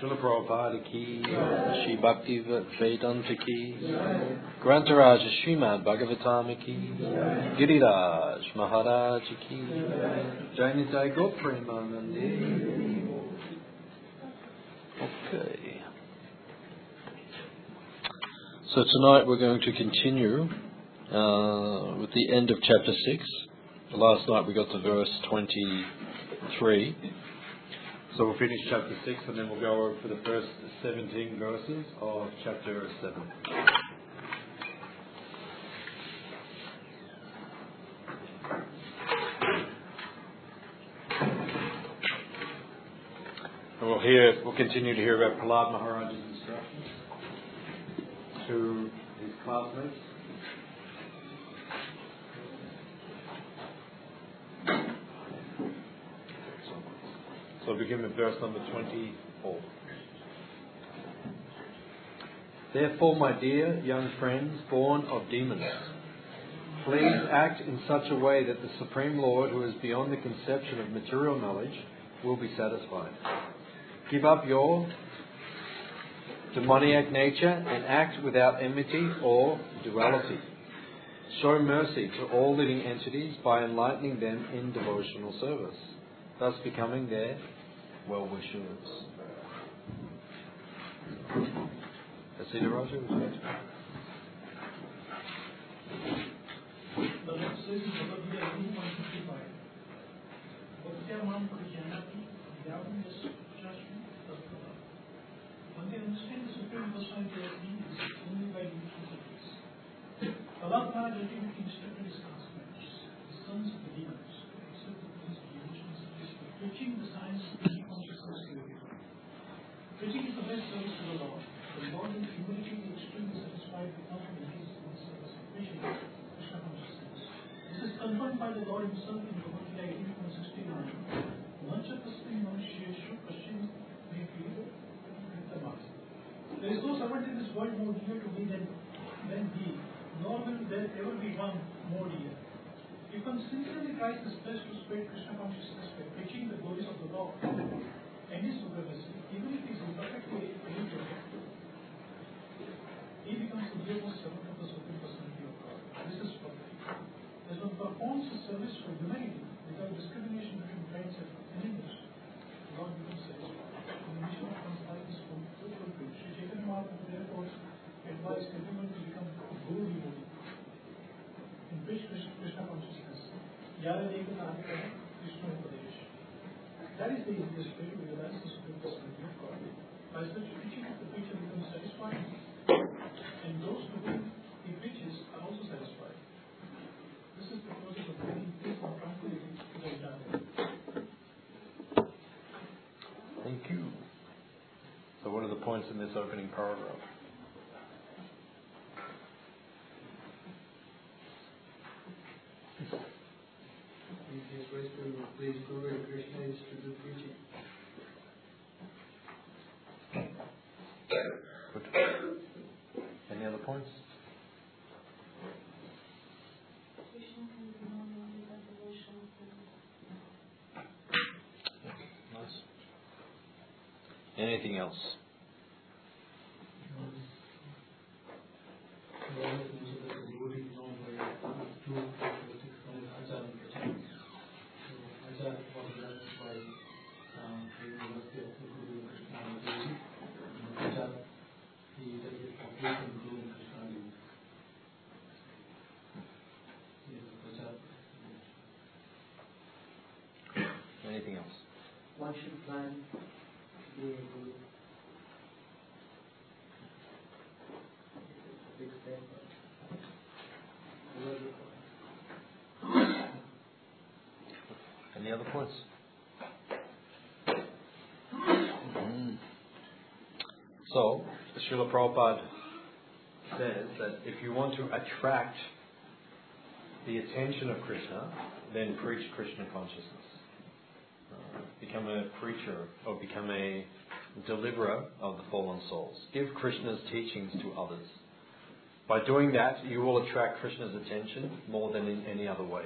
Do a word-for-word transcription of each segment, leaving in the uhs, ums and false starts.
Srila Prabhupada ki, Shri Bhakti Vedanta ki, Grantharaj Srimad Bhagavatam ki, Giriraj Maharaj ki, Jai Nitai Gaur Premanande. Okay. So tonight we're going to continue uh, with the end of chapter six. Last night we got to verse twenty-three. So we'll finish chapter six and then we'll go over for the first seventeen verses of chapter seven. And we'll hear, we'll continue to hear about Prahlad Maharaj's instructions to his classmates. So we'll begin with verse number twenty-four. Therefore, my dear young friends, born of demons, please act in such a way that the Supreme Lord, who is beyond the conception of material knowledge, will be satisfied. Give up your demoniac nature and act without enmity or duality. Show mercy to all living entities by enlightening them in devotional service, thus becoming their well-wishers. Asita Raja, would you like to? The Lord says in Bhagavad Gita one fifty-five, Bhaktyamam Prajnati Yavam Yasujashmi Tattva. When they understand the Supreme Personality as being is only by mutual service. Prahlad Maharaj ultimately instructed his classmates, the sons of the demons, to accept the place of devotional service by preaching the science of Krishna consciousness to everyone. Preaching is the best service to the Lord. The Lord in humility is extremely satisfied with not engaged in the service of preaching Krishna consciousness. This is confirmed by the Lord himself in Bhagavad Gita eighteen point sixty-nine. Mancha tasmin manushyeshu pashim me feel Vittamas. There is no servant in this world more dear to me than, than he, nor will there ever be one more dear. If one sincerely tries his best to spread Krishna consciousness by preaching the glories of the Lord and his supremacy, even if he is imperfectly educated, he becomes the dearest servant of the Supreme Personality of God. This is perfect. As one performs his service for humanity without discrimination between friends and enemies, God becomes satisfied. The mission of one's life is fulfilled. Shri Chaitanya Mahaprabhu therefore advised everyone to become Guru devotee and preach Krishna consciousness. Yara Deka Tarika Krishna Upadesh. That is the easiest way to realize the Supreme Personality of God. By such preaching, the preacher becomes satisfied, and those to whom he preaches are also satisfied. This is the process of bringing peace and tranquility to the entire world. Thank you. So what are the points in this opening paragraph? The easiest way to please Guru and Krishna is to do preaching. Good. Any other points? Nice. Anything else? Anything else? One should plan to be a guru. Big step, but Any other points? Mm. So, Srila Prabhupada says that if you want to attract the attention of Krishna, then preach Krishna consciousness. Uh, become a preacher or become a deliverer of the fallen souls. Give Krishna's teachings to others. By doing that, you will attract Krishna's attention more than in any other way.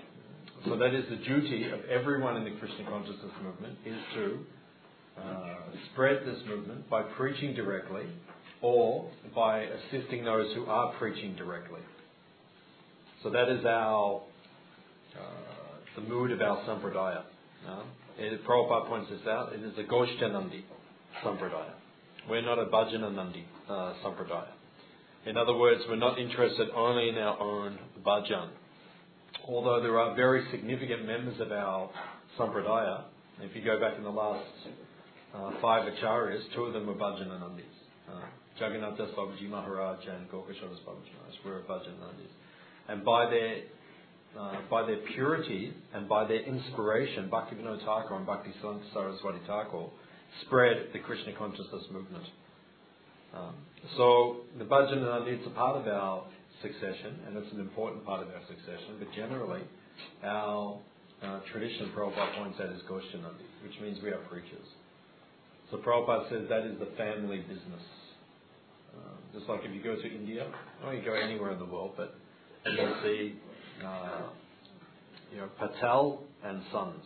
So that is the duty of everyone in the Krishna consciousness movement, is to uh, spread this movement by preaching directly or by assisting those who are preaching directly. So that is our, uh, the mood of our sampradaya. Uh, it, Prabhupada points this out. It is a Goshtanandi sampradaya. We're not a Bhajananandi uh, sampradaya. In other words, we're not interested only in our own bhajan. Although there are very significant members of our sampradaya, if you go back in the last uh, five acharyas, two of them were Bhajananandis. Uh, Jagannath Das Babaji Maharaj and Gokashadas Babaji Maharaj were Bhajananandis. And by their uh, by their purity and by their inspiration, Bhaktivinoda Thakur and Bhakti Saraswati Thakur spread the Krishna consciousness movement. Um, so the Bhajananandi is a part of our succession, and it's an important part of our succession, but generally our uh, tradition, Prabhupada points out, is Goshtanandi, which means we are preachers. So Prabhupada says that is the family business. Uh, just like if you go to India, or you go anywhere in the world, but you'll see uh, you know, Patel and Sons.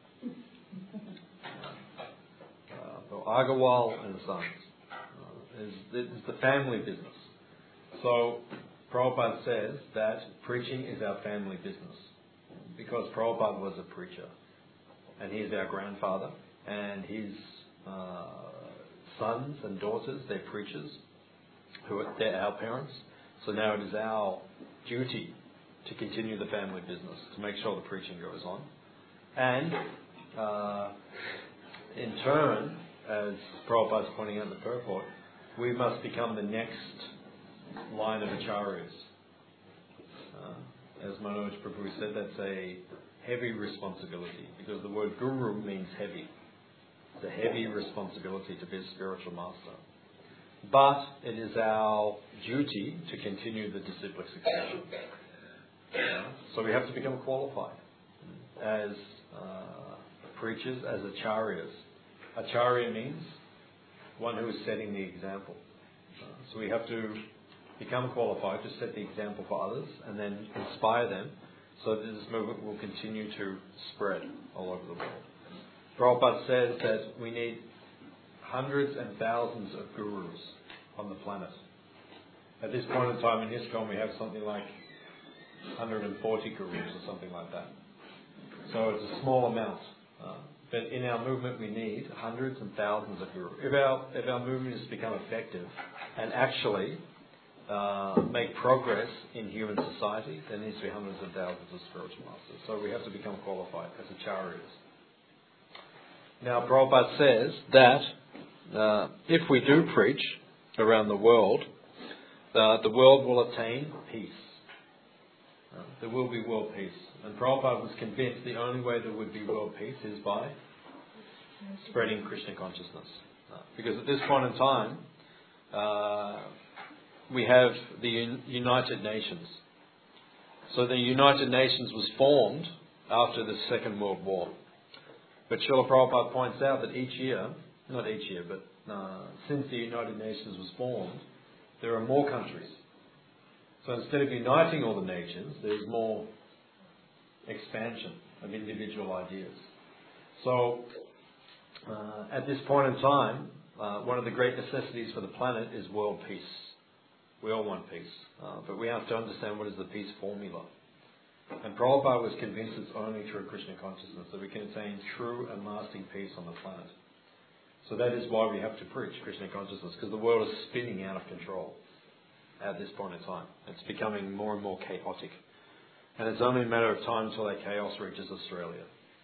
Uh, so Agarwal and Sons. Uh, is, is the family business. So Prabhupada says that preaching is our family business because Prabhupada was a preacher and he's our grandfather and his uh, sons and daughters, they're preachers, who are, they're our parents. So now it is our duty to continue the family business, to make sure the preaching goes on. And uh, in turn, as Prabhupada's pointing out in the purport, we must become the next line of acharyas. Uh, as Manoj Prabhu said, that's a heavy responsibility, because the word guru means heavy. It's a heavy responsibility to be a spiritual master. But it is our duty to continue the disciplic succession. Uh, so we have to become qualified as uh, preachers, as acharyas. Acharya means one who is setting the example. Uh, so we have to become qualified to set the example for others and then inspire them so that this movement will continue to spread all over the world. Prabhupada says that we need hundreds and thousands of gurus on the planet. At this point in time in ISKCON, we have something like one hundred forty gurus or something like that. So it's a small amount. Uh, but in our movement, we need hundreds and thousands of gurus. If our, if our movement is to become effective and actually uh, make progress in human society, there needs to be hundreds and thousands of spiritual masters. So we have to become qualified as acharyas. Now, Prabhupada says that uh, if we do preach around the world, uh, the world will attain peace. Uh, there will be world peace. And Prabhupada was convinced the only way there would be world peace is by spreading Krishna consciousness. Uh, because at this point in time, uh, we have the Un- United Nations. So the United Nations was formed after the Second World War. But Srila Prabhupada points out that each year, not each year, but uh, since the United Nations was formed, there are more countries. So instead of uniting all the nations, there's more expansion of individual ideas. So uh, at this point in time, uh, one of the great necessities for the planet is world peace. We all want peace, uh, but we have to understand what is the peace formula. And Prabhupada was convinced it's only through Krishna consciousness that we can attain true and lasting peace on the planet. So that is why we have to preach Krishna consciousness, because the world is spinning out of control at this point in time. It's becoming more and more chaotic. And it's only a matter of time until that chaos reaches Australia.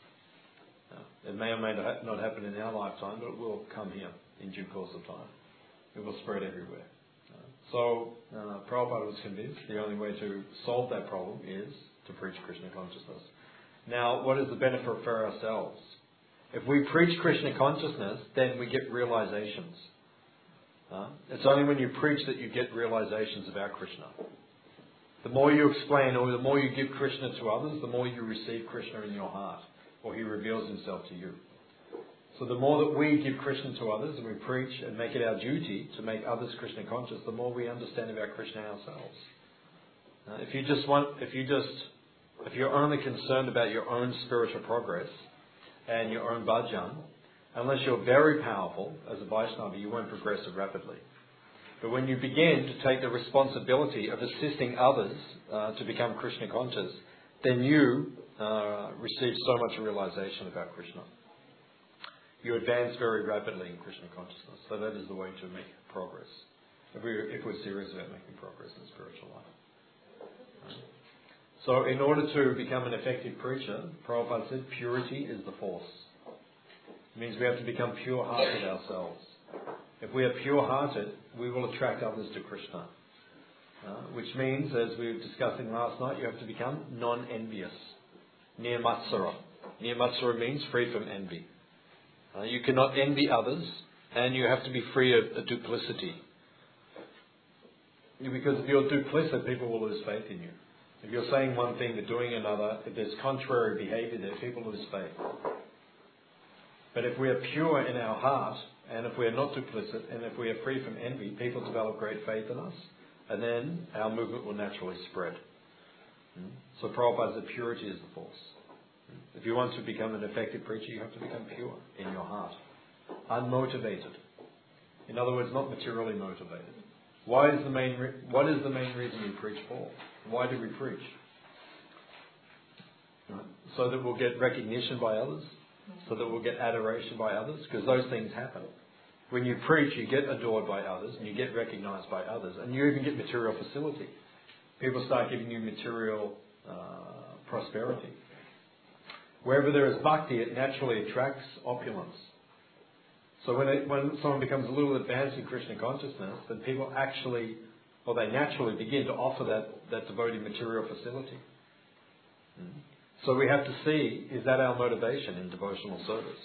Uh, it may or may not happen in our lifetime, but it will come here in due course of time. It will spread everywhere. Uh, so uh, Prabhupada was convinced the only way to solve that problem is to preach Krishna consciousness. Now, what is the benefit for ourselves? If we preach Krishna consciousness, then we get realizations. Uh, it's only when you preach that you get realizations about Krishna. The more you explain or the more you give Krishna to others, the more you receive Krishna in your heart, or he reveals himself to you. So the more that we give Krishna to others and we preach and make it our duty to make others Krishna conscious, the more we understand about Krishna ourselves. Uh, if you just want, if you just, if you're only concerned about your own spiritual progress and your own bhajan, unless you're very powerful as a Vaishnava, you won't progress it rapidly. But when you begin to take the responsibility of assisting others uh, to become Krishna conscious, then you uh, receive so much realization about Krishna. You advance very rapidly in Krishna consciousness. So that is the way to make progress. If we're, if we're serious about making progress in spiritual life. Right? So in order to become an effective preacher, Prabhupada said, purity is the force. It means we have to become pure-hearted ourselves. If we are pure-hearted, we will attract others to Krishna. Uh, which means, as we were discussing last night, you have to become non-envious. Niyamatsara. Niyamatsara means free from envy. Uh, you cannot envy others, and you have to be free of, of duplicity. Because if you're duplicit, people will lose faith in you. If you're saying one thing but doing another, if there's contrary behaviour there, people lose faith. But if we are pure in our heart, and if we are not duplicit, and if we are free from envy, people develop great faith in us, and then our movement will naturally spread. So Prabhupada said purity is the force. If you want to become an effective preacher, you have to become pure in your heart. Unmotivated. In other words, not materially motivated. Why is the main re- what is the main reason we preach for? Why do we preach? Right. So that we'll get recognition by others, so that we'll get adoration by others, because those things happen. When you preach, you get adored by others, and you get recognized by others, and you even get material facility. People start giving you material uh, prosperity. Wherever there is bhakti, it naturally attracts opulence. So when, it, when someone becomes a little advanced in Krishna consciousness, then people actually, or they naturally begin to offer that, that devotee material facility. Mm. So we have to see, is that our motivation in devotional service?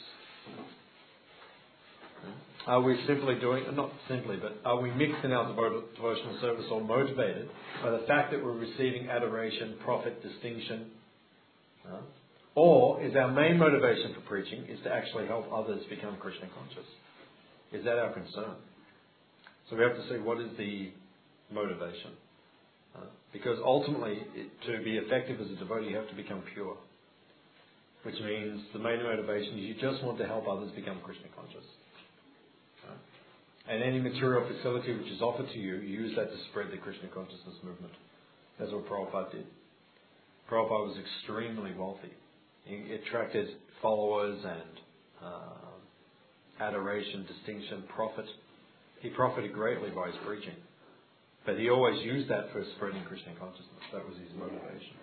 Mm. Are we simply doing, not simply, but are we mixed in our devo- devotional service or motivated by the fact that we're receiving adoration, profit, distinction? Uh, Or is our main motivation for preaching is to actually help others become Krishna conscious? Is that our concern? So we have to see what is the motivation. Uh, because ultimately, it, to be effective as a devotee, you have to become pure. Which means the main motivation is you just want to help others become Krishna conscious. Uh, and any material facility which is offered to you, you use that to spread the Krishna consciousness movement. That's what Prabhupada did. Prabhupada was extremely wealthy. He attracted followers and uh, adoration, distinction, profit. He profited greatly by his preaching. But he always used that for spreading Krishna consciousness. That was his motivation.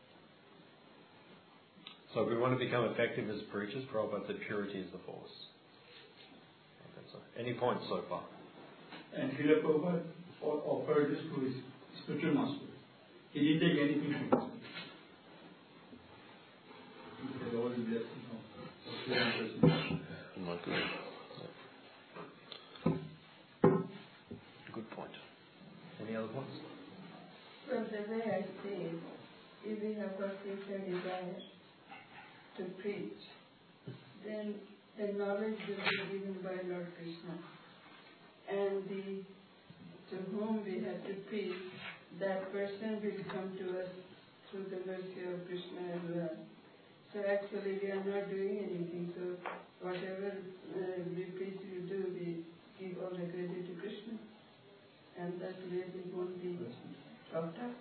So if we want to become effective as preachers, Prabhupada said purity is the force. Okay, so any points so far? And Srila Prabhupada offered this to his spiritual master. He didn't take anything from him. Good point. Any other points? So the way I see it, if we have got future desire to preach, then the knowledge will be given by Lord Krishna. And the to whom we have to preach, that person will come to us through the mercy of Krishna as well. So actually we are not doing anything. So whatever uh, we preach, we do, we give all the credit to Krishna. And that way we won't be talked up.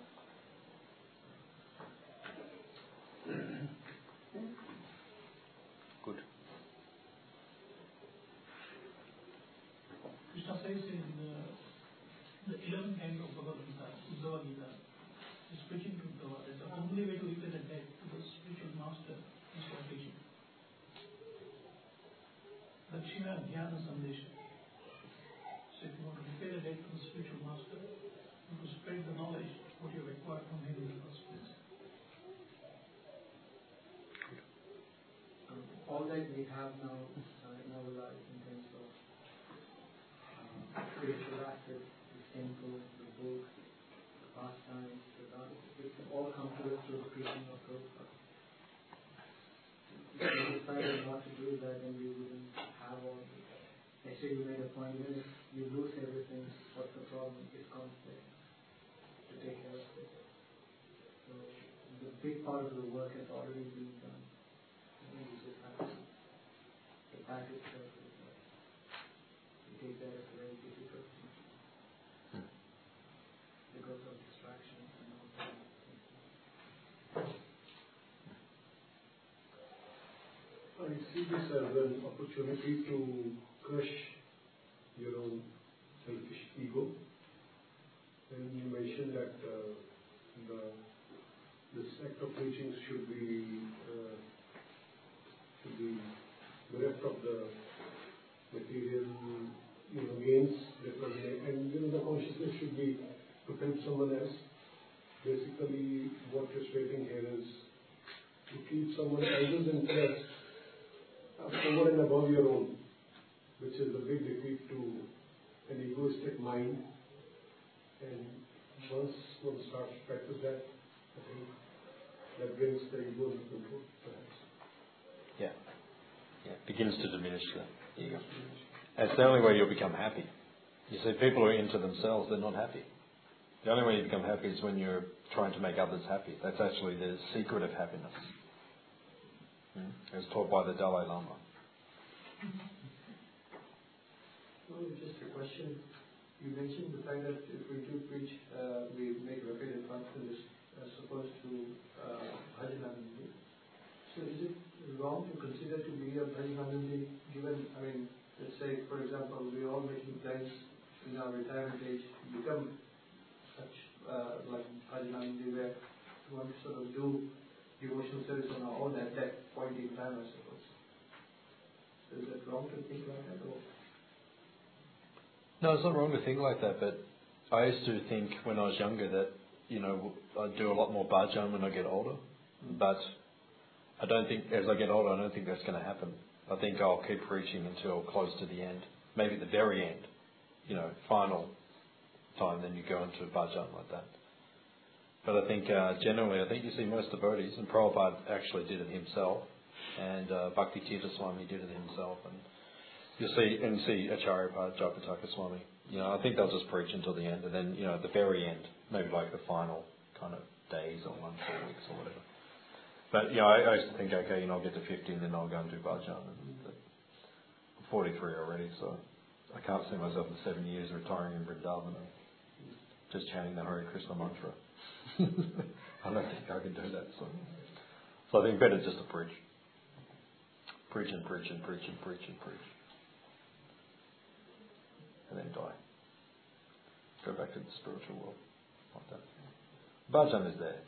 Good. Krishna says in uh, the eleventh canto of Bhagavad Gita, Uddhava Gita, is preaching to Uddhava that the only way to repay the debt to the spiritual master is by preaching. Dakshina Jnana Sandesha. So if you want to repay the debt to the spiritual master, you have to spread the knowledge what you have acquired from him in the first place. Um, all that we have now uh, in our life in terms of uh, spiritual assets, the temple, the books, the pastimes, the dance, it all come to us through the preaching of Prabhupada. If we decided not to do that, then we wouldn't have all this. Actually, we made a point, even if you lose everything, what's the problem? It comes there to take care of it. So, the big part of the work has already been done. I think we just have to path itself is uh, you take that as a very difficult thing Hmm. because of distractions and all that. I see this as an opportunity to crush your own selfish ego. And you mentioned that uh, the this act of preaching should be uh, should be bereft of the material, you know, gains that were made, and you know, the consciousness should be to help someone else. Basically, what you're stating here is to keep someone else's interest over and above your own, which is a big defeat to an egoistic mind. And once one starts to practice that, I think that brings the ego into control, perhaps. Yeah. Yeah. Begins to diminish the ego. And it's the only way you'll become happy. You see, people who are into themselves, they're not happy. The only way you become happy is when you're trying to make others happy. That's actually the secret of happiness. Hmm? It was taught by the Dalai Lama. Well, just a question. You mentioned the fact that if we do preach, uh, we make repeated practice as opposed to uh, Bhajananandi. So is it wrong to consider to be a Bhajananandi given, I mean, let's say, for example, we're all making plans in our retirement age to become such uh, like Bhajananandi where we want to sort of do devotional service on our own at that point in time, I suppose. So is it wrong to think like that? Or? No, it's not wrong to think like that, but I used to think when I was younger that, you know, I'd do a lot more bhajan when I get older. But I don't think, as I get older, I don't think that's going to happen. I think I'll keep preaching until close to the end, maybe the very end, you know, final time, then you go into bhajan like that. But I think uh, generally, I think you see most devotees, and Prabhupada actually did it himself, and uh, Bhakti Tirtha Swami did it himself, and you see, and you see Acharyapada, Jayapataka Swami. You know, I think they'll just preach until the end, and then, you know, at the very end, maybe like the final kind of days or months or weeks or whatever. But, you know, I, I used to think, okay, you know, I'll get to fifty and then I'll go and do bhajan. And I'm forty-three already, so I can't see myself in seven years retiring in Vrindavan and just chanting the Hare Krishna mantra. I don't think I can do that. So, so I think better just to preach. Preach and preach and preach and preach and preach. And then die. Go back to the spiritual world. Like that. Bhajan is there.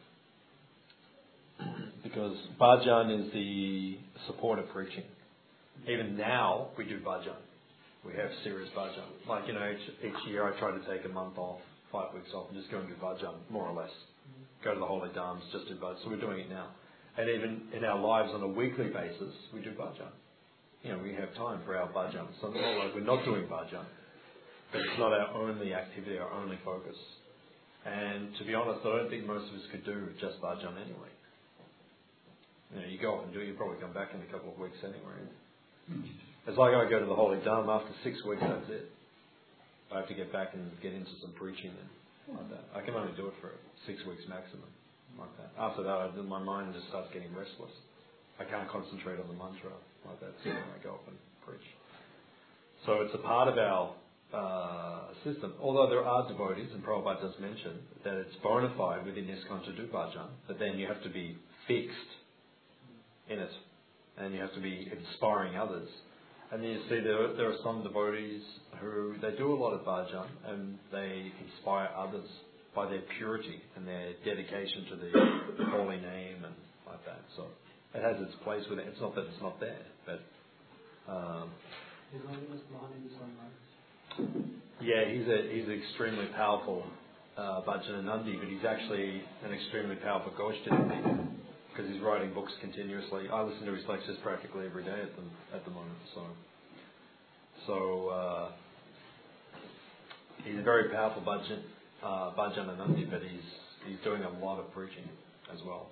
Because bhajan is the support of preaching. Even now, we do bhajan. We have serious bhajan. Like, you know, each, each year I try to take a month off, five weeks off, and just go and do bhajan, more or less. Go to the holy dhams, just do bhajan. So we're doing it now. And even in our lives on a weekly basis, we do bhajan. You know, we have time for our bhajan. So it's not like we're not doing bhajan. But it's not our only activity, our only focus. And to be honest, I don't think most of us could do just bhajan anyway. You know, you go off and do it, you probably come back in a couple of weeks anyway. It's like I go to the Holy Dham, after six weeks, that's it. I have to get back and get into some preaching and like that. I can only do it for six weeks maximum, like that. After that, I, my mind just starts getting restless. I can't concentrate on the mantra like that, so I go off and preach. So it's a part of our uh, system. Although there are devotees, and Prabhupada does mention that it's bona fide within ISKCON to do bhajan, but then you have to be fixed in it, and you have to be inspiring others. And then you see there, there are some devotees who, they do a lot of bhajan, and they inspire others by their purity and their dedication to the holy name and like that. So it has its place with it. It's not that it's not there, but um, His Holiness Mahanid is online. yeah, he's a he's an extremely powerful uh, Bhajananandi, but he's actually an extremely powerful Goshtani, because he's writing books continuously. I listen to his lectures practically every day at the at the moment. So, so uh, he's a very powerful Bhajan uh, Bhajananandi, but he's he's doing a lot of preaching as well.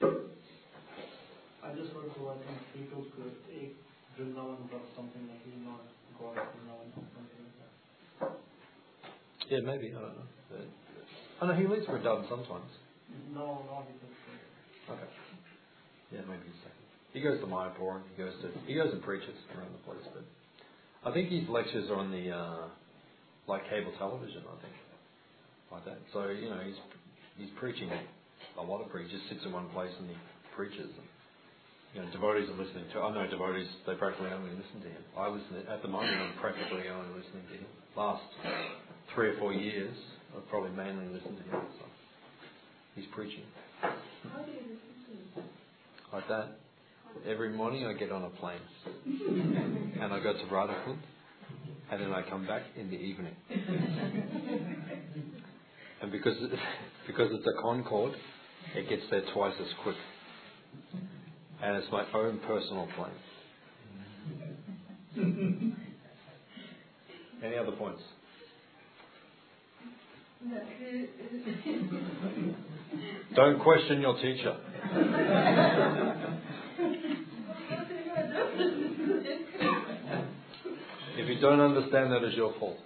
I just heard for I think people could take Vrindavan or something like he's not God Vrindavan or something like that. Yeah, maybe, I don't know. But, oh no, he leaves Vrindavan sometimes. No, not because. Okay. Yeah, maybe he's second. He goes to Mayapur, he goes to he goes and preaches around the place. But I think his lectures are on the uh, like cable television. I think like that. So you know he's he's preaching a lot of preachers. Sits in one place and he preaches. And, you know, devotees are listening to. I know devotees. They practically only listen to him. I listen to, at the moment. I'm practically only listening to him. Last three or four years, I've probably mainly listened to him. So he's preaching. How do you listen to him? Like that. Every morning I get on a plane and I go to Radhakund and then I come back in the evening. And because it, because it's a Concorde, it gets there twice as quick. And it's my own personal plane. Any other points? Don't question your teacher. If you don't understand, that is your fault.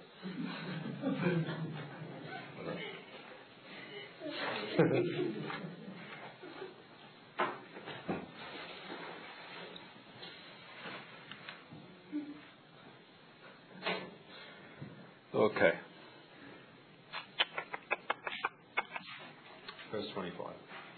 Okay. Verse twenty-five.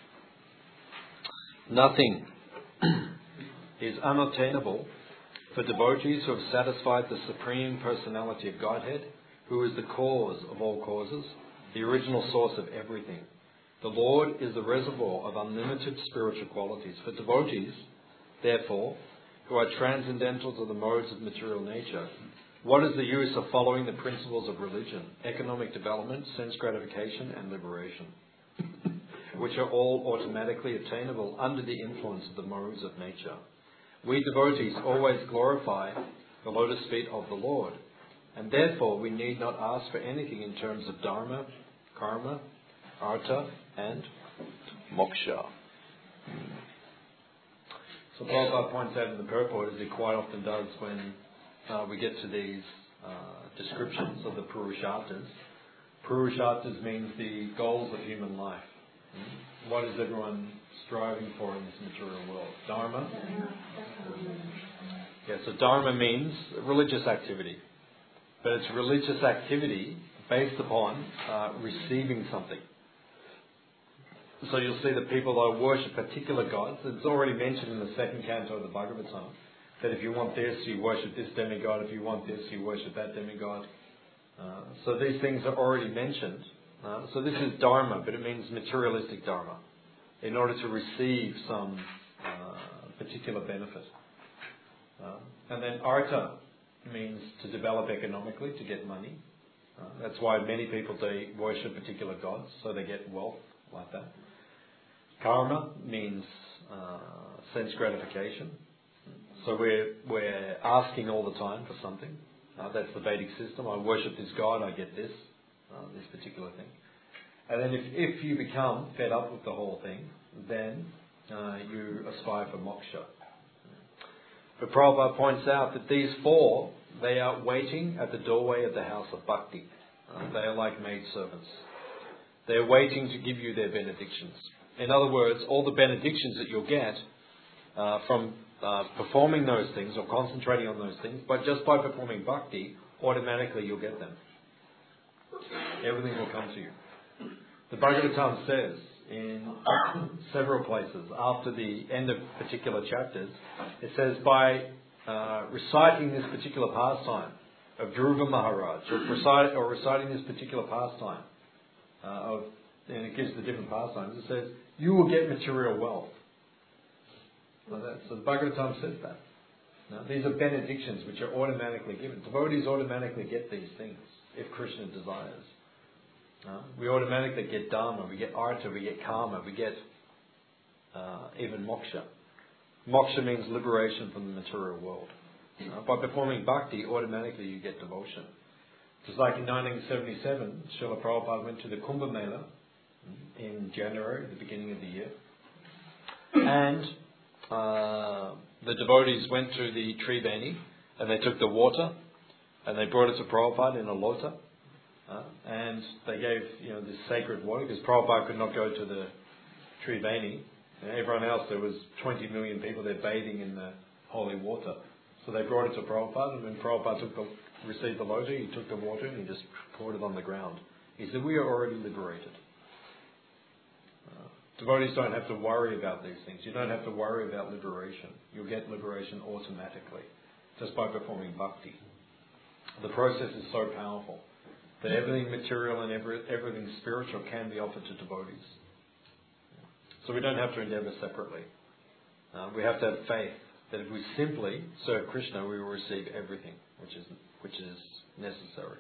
Nothing is unattainable for devotees who have satisfied the Supreme Personality of Godhead, who is the cause of all causes, the original source of everything. The Lord is the reservoir of unlimited spiritual qualities. For devotees, therefore, who are transcendental to the modes of material nature, what is the use of following the principles of religion, economic development, sense gratification, and liberation, which are all automatically attainable under the influence of the modes of nature? We devotees always glorify the lotus feet of the Lord, and therefore we need not ask for anything in terms of dharma, karma, artha, and moksha. So Prabhupada points out in the purport, as he quite often does when uh, we get to these uh, descriptions of the Purusharthas. Purusharthas means the goals of human life. What is everyone striving for in this material world? Dharma? Yeah, so Dharma means religious activity. But it's religious activity based upon uh, receiving something. So you'll see that people that worship particular gods, it's already mentioned in the second canto of the Bhagavatam, that if you want this, you worship this demigod. If you want this, you worship that demigod. Uh, so these things are already mentioned. Uh, so this is Dharma, but it means materialistic Dharma, in order to receive some uh, particular benefit. Uh, and then Artha means to develop economically, to get money. Uh, that's why many people, they worship particular gods, so they get wealth like that. Karma means uh, sense gratification. So we're, we're asking all the time for something. Uh, that's the Vedic system. I worship this god, I get this, uh, this particular thing. And then if, if you become fed up with the whole thing, then uh, you aspire for moksha. But Prabhupada points out that these four, they are waiting at the doorway of the house of bhakti. Uh, they are like maid servants. They are waiting to give you their benedictions. In other words, all the benedictions that you'll get uh, from uh, performing those things or concentrating on those things, but just by performing bhakti, automatically you'll get them. Everything will come to you. The Bhagavatam says in several places, after the end of particular chapters, it says by uh, reciting this particular pastime of Dhruva Maharaj, or, recite, or reciting this particular pastime, uh, of, and it gives the different pastimes, it says, you will get material wealth. Like that. So the Bhagavatam says that. Now, these are benedictions which are automatically given. Devotees automatically get these things if Krishna desires. Uh, we automatically get dharma, we get artha, we get karma, we get uh, even moksha. Moksha means liberation from the material world. Uh, by performing bhakti, automatically you get devotion. Just like in nineteen seventy-seven, Srila Prabhupada went to the Kumbh Mela in January, the beginning of the year. And uh, the devotees went to the Triveni and they took the water and they brought it to Prabhupada in a lota. Uh, and they gave, you know, this sacred water, because Prabhupada could not go to the Triveni And everyone else, there was twenty million people there bathing in the holy water. So they brought it to Prabhupada, and when Prabhupada took the, received the lota, he took the water and he just poured it on the ground. He said, we are already liberated. Uh, devotees don't have to worry about these things. You don't have to worry about liberation. You'll get liberation automatically, just by performing bhakti. The process is so powerful that everything material and every, everything spiritual can be offered to devotees. So we don't have to endeavour separately. Uh, we have to have faith that if we simply serve Krishna, we will receive everything which is which is necessary.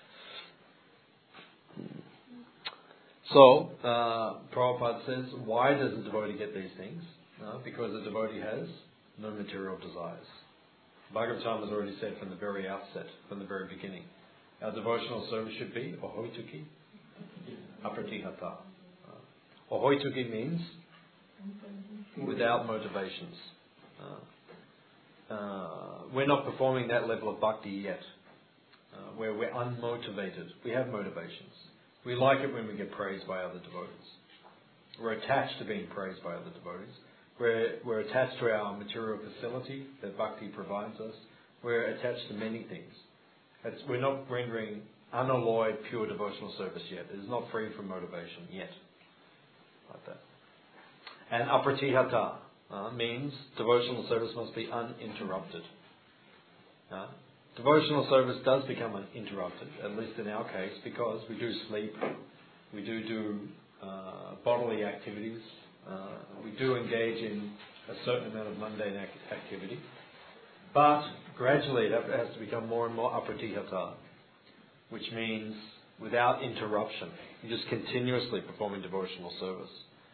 So, uh, Prabhupada says, why does a devotee get these things? Uh, because a devotee has no material desires. Bhagavatam has already said from the very outset, from the very beginning, our devotional service should be ahoituki, apratihata. Uh, ahoituki means without motivations. Uh, uh, we're not performing that level of bhakti yet, uh, where we're unmotivated. We have motivations. We like it when we get praised by other devotees. We're attached to being praised by other devotees. We're, we're attached to our material facility that bhakti provides us. We're attached to many things. It's, we're not rendering unalloyed pure devotional service yet. It is not free from motivation yet. Like that. And apratihata uh, means devotional service must be uninterrupted. Uh, devotional service does become uninterrupted, at least in our case, because we do sleep, we do do uh, bodily activities, uh, we do engage in a certain amount of mundane ac- activity, but gradually it has to become more and more apratihata, which means without interruption. You're just continuously performing devotional service.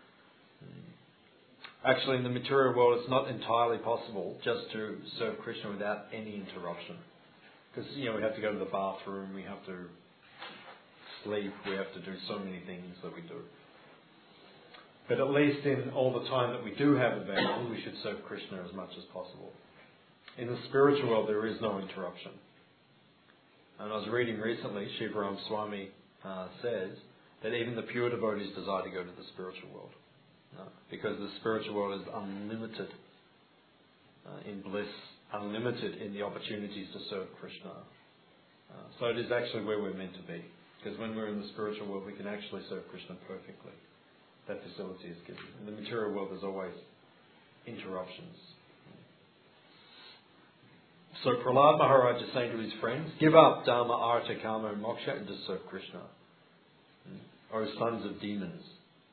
Actually, in the material world, it's not entirely possible just to serve Krishna without any interruption. Because, you know, we have to go to the bathroom, we have to sleep, we have to do so many things that we do. But at least in all the time that we do have available, we should serve Krishna as much as possible. In the spiritual world, there is no interruption. And I was reading recently, Shivaram Swami uh, says that even the pure devotees desire to go to the spiritual world. No, because the spiritual world is unlimited uh, in bliss, unlimited in the opportunities to serve Krishna. Uh, so it is actually where we're meant to be. Because when we're in the spiritual world, we can actually serve Krishna perfectly. That facility is given. In the material world, there's always interruptions. So Prahlad Maharaj is saying to his friends, give up Dharma, Artha, Kama and Moksha and just serve Krishna. O sons of demons.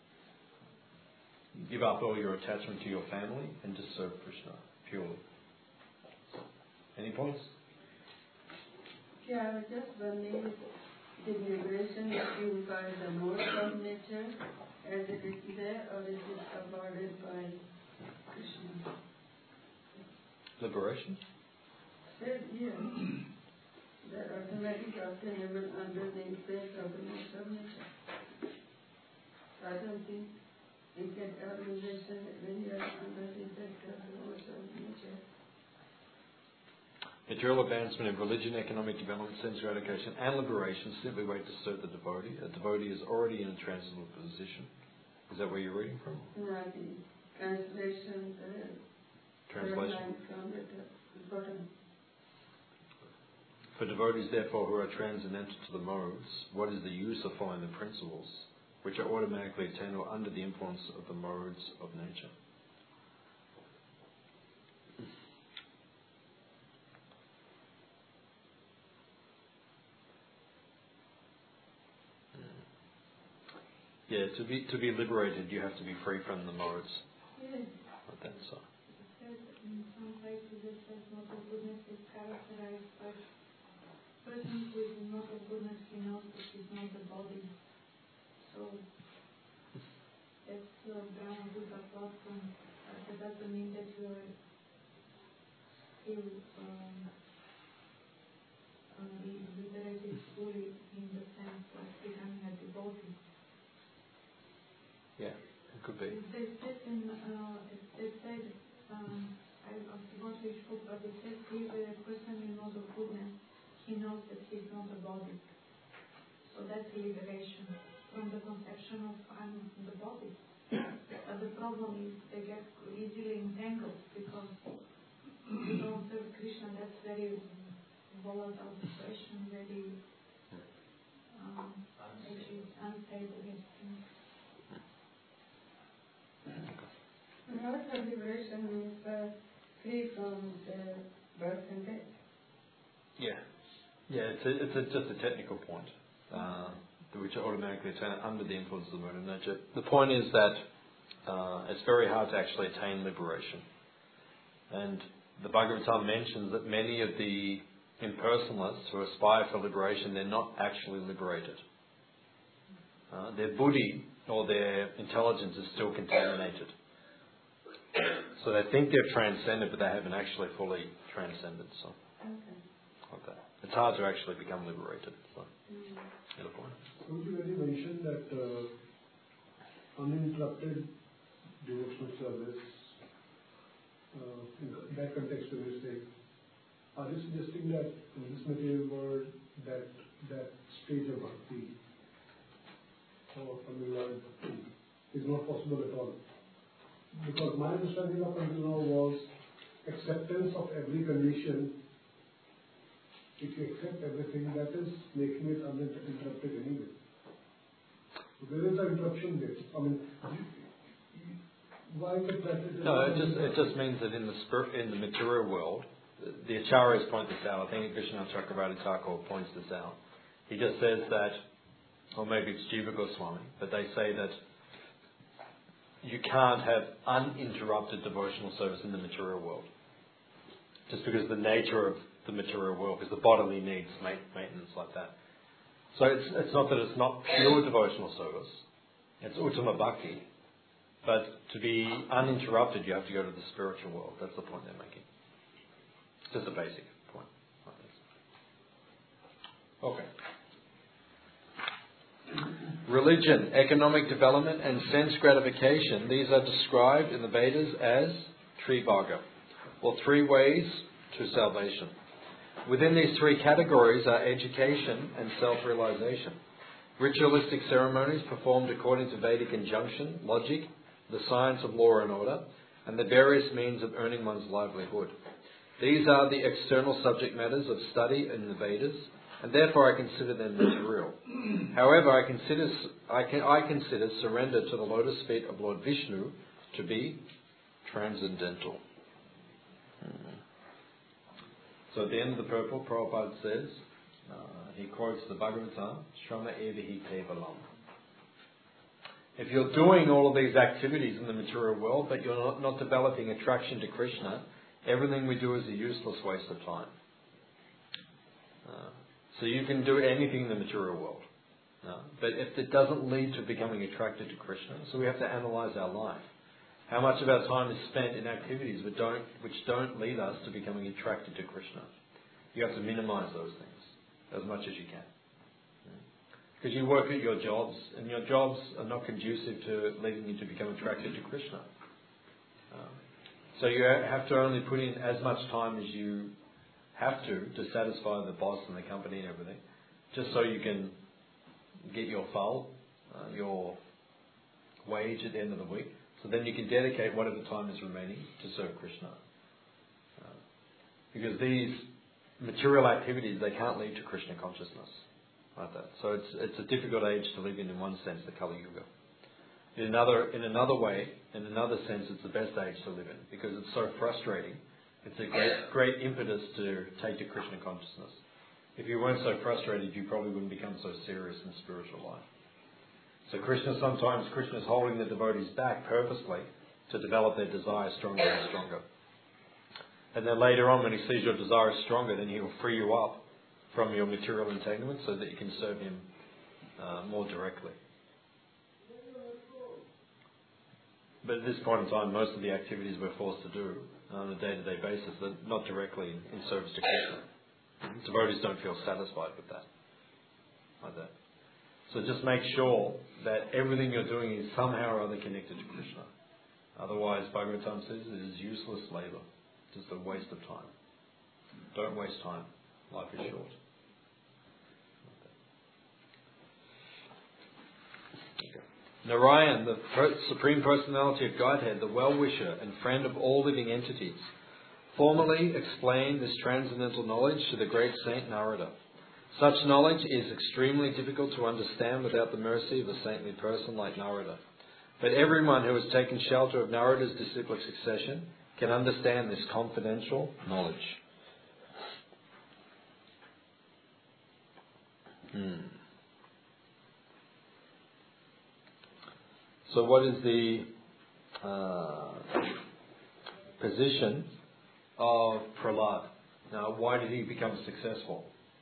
Give up all your attachment to your family and just serve Krishna purely. Any points? Yeah, I was just wondering, the liberation is given by the mode of nature as it is there, or is it awarded by Krishna? Liberation? Said here, the automatic obtainable under the effect of the mode of nature. I don't think you get realization when you are under the effect of the mode of nature. Material advancement in religion, economic development, sense gratification and liberation simply wait to serve the devotee. A devotee is already in a transcendental position. Is that where you're reading from? No, the translation, uh, Translation. from the bottom. For devotees, therefore, who are transcendental to the modes, what is the use of following the principles, which are automatically attainable under the influence of the modes of nature? Yeah, to be to be liberated, you have to be free from the modes. Yes. But that's so. It says in some places it says not of goodness is characterized by person who is not of goodness, he knows that he is not the body. So that's uh, Brahma Buddha apart from uh, that doesn't mean that you are still um, uh, liberated fully in the sense of becoming a devotee. Yeah, it could be. They said in, uh, it said, um, I forgot which book, but it says if a person who knows of goodness, he knows that he is not a body. So that's liberation from the conception of I'm the body. But the problem is they get easily entangled because you don't serve Krishna. That's very volatile situation, very um, actually unstable. Another liberation means uh, free from the birth and death. Yeah. Yeah, it's, a, it's a, just a technical point, uh, which automatically turn under the influence of the moon and nature. The point is that uh, it's very hard to actually attain liberation. And the Bhagavatam mentions that many of the impersonalists who aspire for liberation, they're not actually liberated. Uh, their buddhi or their intelligence is still contaminated. So they think they've transcended, but they haven't actually fully transcended. So, Okay. okay. It's hard to actually become liberated. So, Mm. good point. Would you already mention that uh, uninterrupted devotional service, uh, in that context when you say, are you suggesting that in this material world that that stage of bhakti or unrealized bhakti is not possible at all? Because my understanding up until now was acceptance of every condition. If you accept everything, that is making it uninterrupted anyway. So there is an interruption there. I mean, why is it that it is No, it just it just means that in the spirit, in the material world, the Acharyas point this out. I think Krishna Chakravarti Thakur points this out. He just says that, or maybe it's Jiva Goswami, but they say that you can't have uninterrupted devotional service in the material world. Just because the nature of the material world, because the bodily needs maintenance like that. So it's it's not that it's not pure devotional service, it's Uttama Bhakti. But to be uninterrupted, you have to go to the spiritual world. That's the point they're making. Just a basic point. Okay. Religion, economic development and sense gratification, these are described in the Vedas as Tribhaga, or three ways to salvation. Within these three categories are education and self-realization. Ritualistic ceremonies performed according to Vedic injunction, logic, the science of law and order, and the various means of earning one's livelihood. These are the external subject matters of study in the Vedas, and therefore I consider them material. However, I consider I, can, I consider surrender to the lotus feet of Lord Vishnu to be transcendental. So at the end of the purple, Prabhupada says, uh, he quotes the Bhagavatam, Shrama Evahi Kevalam. If you're doing all of these activities in the material world, but you're not, not developing attraction to Krishna, everything we do is a useless waste of time. Uh, so you can do anything in the material world. Uh, but if it doesn't lead to becoming attracted to Krishna, so we have to analyze our life. How much of our time is spent in activities which don't, which don't lead us to becoming attracted to Krishna? You have to minimize those things as much as you can. Because you work at your jobs, and your jobs are not conducive to leading you to become attracted to Krishna. Um, so you have to only put in as much time as you have to to satisfy the boss and the company and everything, just so you can get your fal, uh, your wage at the end of the week. So then you can dedicate whatever time is remaining to serve Krishna. Uh, because these material activities, they can't lead to Krishna consciousness like that. So it's it's a difficult age to live in in one sense, the Kali Yuga. In another, in another way, in another sense, it's the best age to live in because it's so frustrating. It's a great, great impetus to take to Krishna consciousness. If you weren't so frustrated, you probably wouldn't become so serious in spiritual life. So Krishna, sometimes Krishna's holding the devotees back purposely to develop their desire stronger and stronger. And then later on, when he sees your desire is stronger, then he will free you up from your material entanglement so that you can serve him uh, more directly. But at this point in time, most of the activities we're forced to do on a day-to-day basis are not directly in service to Krishna. Devotees don't feel satisfied with that, like that. So just make sure that everything you're doing is somehow or other connected to Krishna. Otherwise, Bhagavatam says it is useless labour, just a waste of time. Don't waste time. Life is short. Okay. Narayan, the per- Supreme Personality of Godhead, the well-wisher and friend of all living entities, formally explained this transcendental knowledge to the great saint Narada. Such knowledge is extremely difficult to understand without the mercy of a saintly person like Narada. But everyone who has taken shelter of Narada's disciplic succession can understand this confidential knowledge. Hmm. So what is the uh, position of Prahlad? Now, why did he become successful?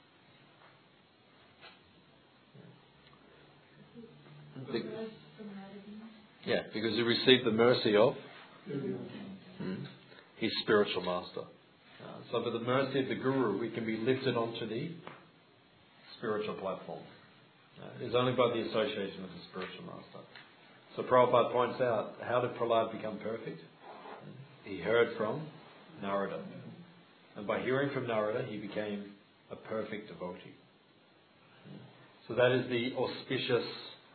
The, yeah, because he received the mercy of hmm, his spiritual master. Uh, so by the mercy of the Guru, we can be lifted onto the spiritual platform. Uh, it is only by the association with the spiritual master. So Prabhupada points out, how did Prahlad become perfect? He heard from Narada. And by hearing from Narada, he became a perfect devotee. So that is the auspicious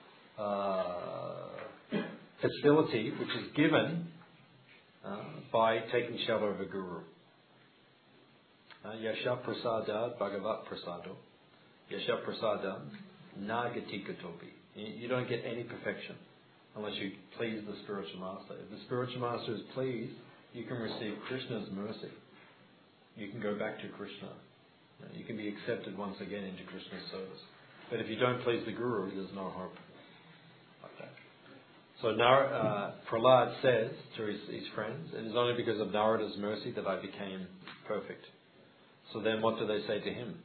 uh, facility which is given uh, by taking shelter of a guru. Uh, Yasha prasada bhagavat prasado. Yasha prasada nagati katopi. You don't get any perfection unless you please the spiritual master. If the spiritual master is pleased, you can receive Krishna's mercy. You can go back to Krishna. You can be accepted once again into Krishna's service. But if you don't please the Guru, there's no hope. Like that. So Nar- uh, Prahlad says to his, his friends, it is only because of Narada's mercy that I became perfect. So then what do they say to him?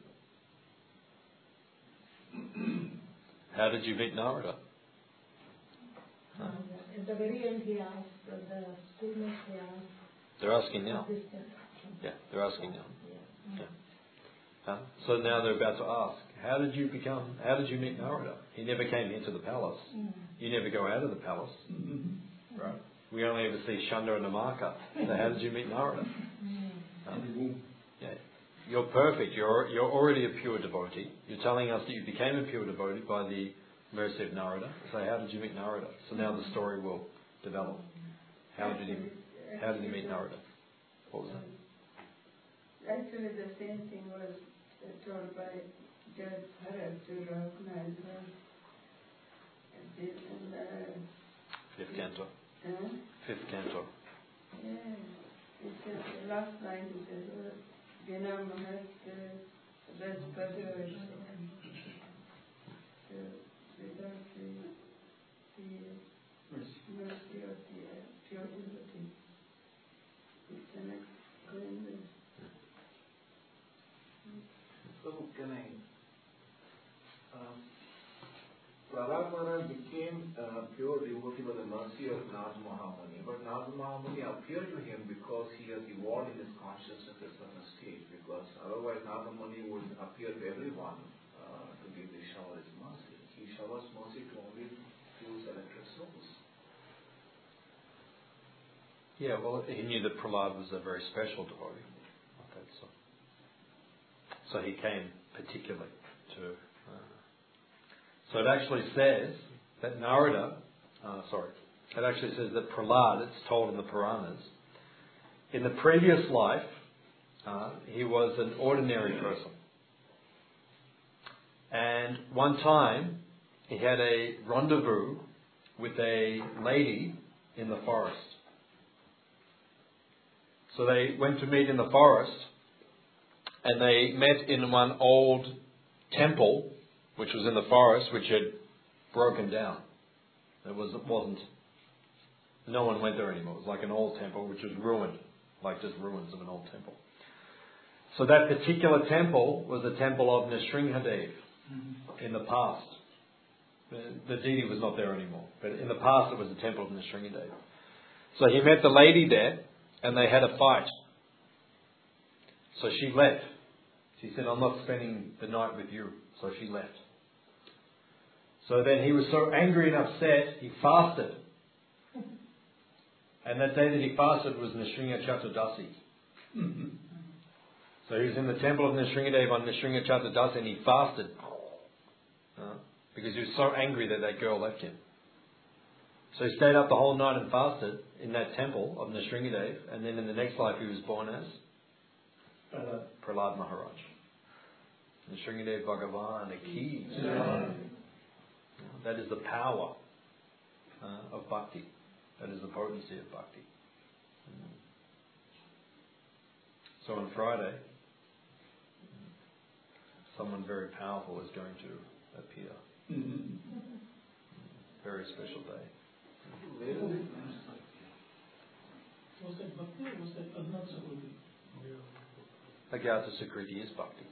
How did you meet Narada? Huh? At the very end he asked, the students they asked. They're asking now. Yeah, they're asking now. Yeah. Huh? So now they're about to ask, how did you become, how did you meet Narada? He never came into the palace. Mm. You never go out of the palace. Mm-hmm. Right? We only ever see Shanda and Namaka. So how did you meet Narada? Mm. Huh? Yeah. You're perfect. You're you're already a pure devotee. You're telling us that you became a pure devotee by the mercy of Narada. So how did you meet Narada? So now the story will develop. How did he how did he meet Narada? What was that? Actually, the same thing was told by Judge Bharat to Ravana as well. And, uh, Fifth canto. Huh? Fifth canto. Yeah. He said, the last line he said, Vina Mahat Rajpada. So, without the, the mercy of the pure devotee, we cannot go in there. So can I? Um, Prahlad Maharaj became uh, pure devotee by the mercy of Nag Mahamuni, but Nag Mahamuni appeared to him because he has evolved in his consciousness at a certain stage, because otherwise Nag Mahamuni would appear to everyone uh, to give the shower his mercy. He showers mercy to only few selected souls. Yeah, well, he knew that Prahlad was a very special devotee. Okay, so. So he came particularly to... Uh, so it actually says that Narada... Uh, sorry. It actually says that Prahlad, it's told in the Puranas, in the previous life, uh, he was an ordinary person. And one time, he had a rendezvous with a lady in the forest. So they went to meet in the forest, and they met in one old temple, which was in the forest, which had broken down. It was, it wasn't, no one went there anymore. It was like an old temple, which was ruined, like just ruins of an old temple. So that particular temple was the temple of Nrsimhadev mm-hmm. in the past. The, the deity was not there anymore, but in the past it was the temple of Nrsimhadev. So he met the lady there, and they had a fight. So she left. She said, I'm not spending the night with you. So she left. So then he was so angry and upset, he fasted. And that day that he fasted was Nrsimha Chaturdasi. Mm-hmm. So he was in the temple of Nrsimhadev on Nrsimha Chaturdasi, and he fasted. Uh, because he was so angry that that girl left him. So he stayed up the whole night and fasted in that temple of Nrsingadev, and then in the next life he was born as Prahlad. Prahlad Maharaj. Nrsingadev Bhagavan, the key. That is the power uh, of bhakti. That is the potency of bhakti. So on Friday, someone very powerful is going to appear. Mm-hmm. Very special day. Was that Bhakti or was that Adnan Sahuti? Agyata Sukriti is bhakti.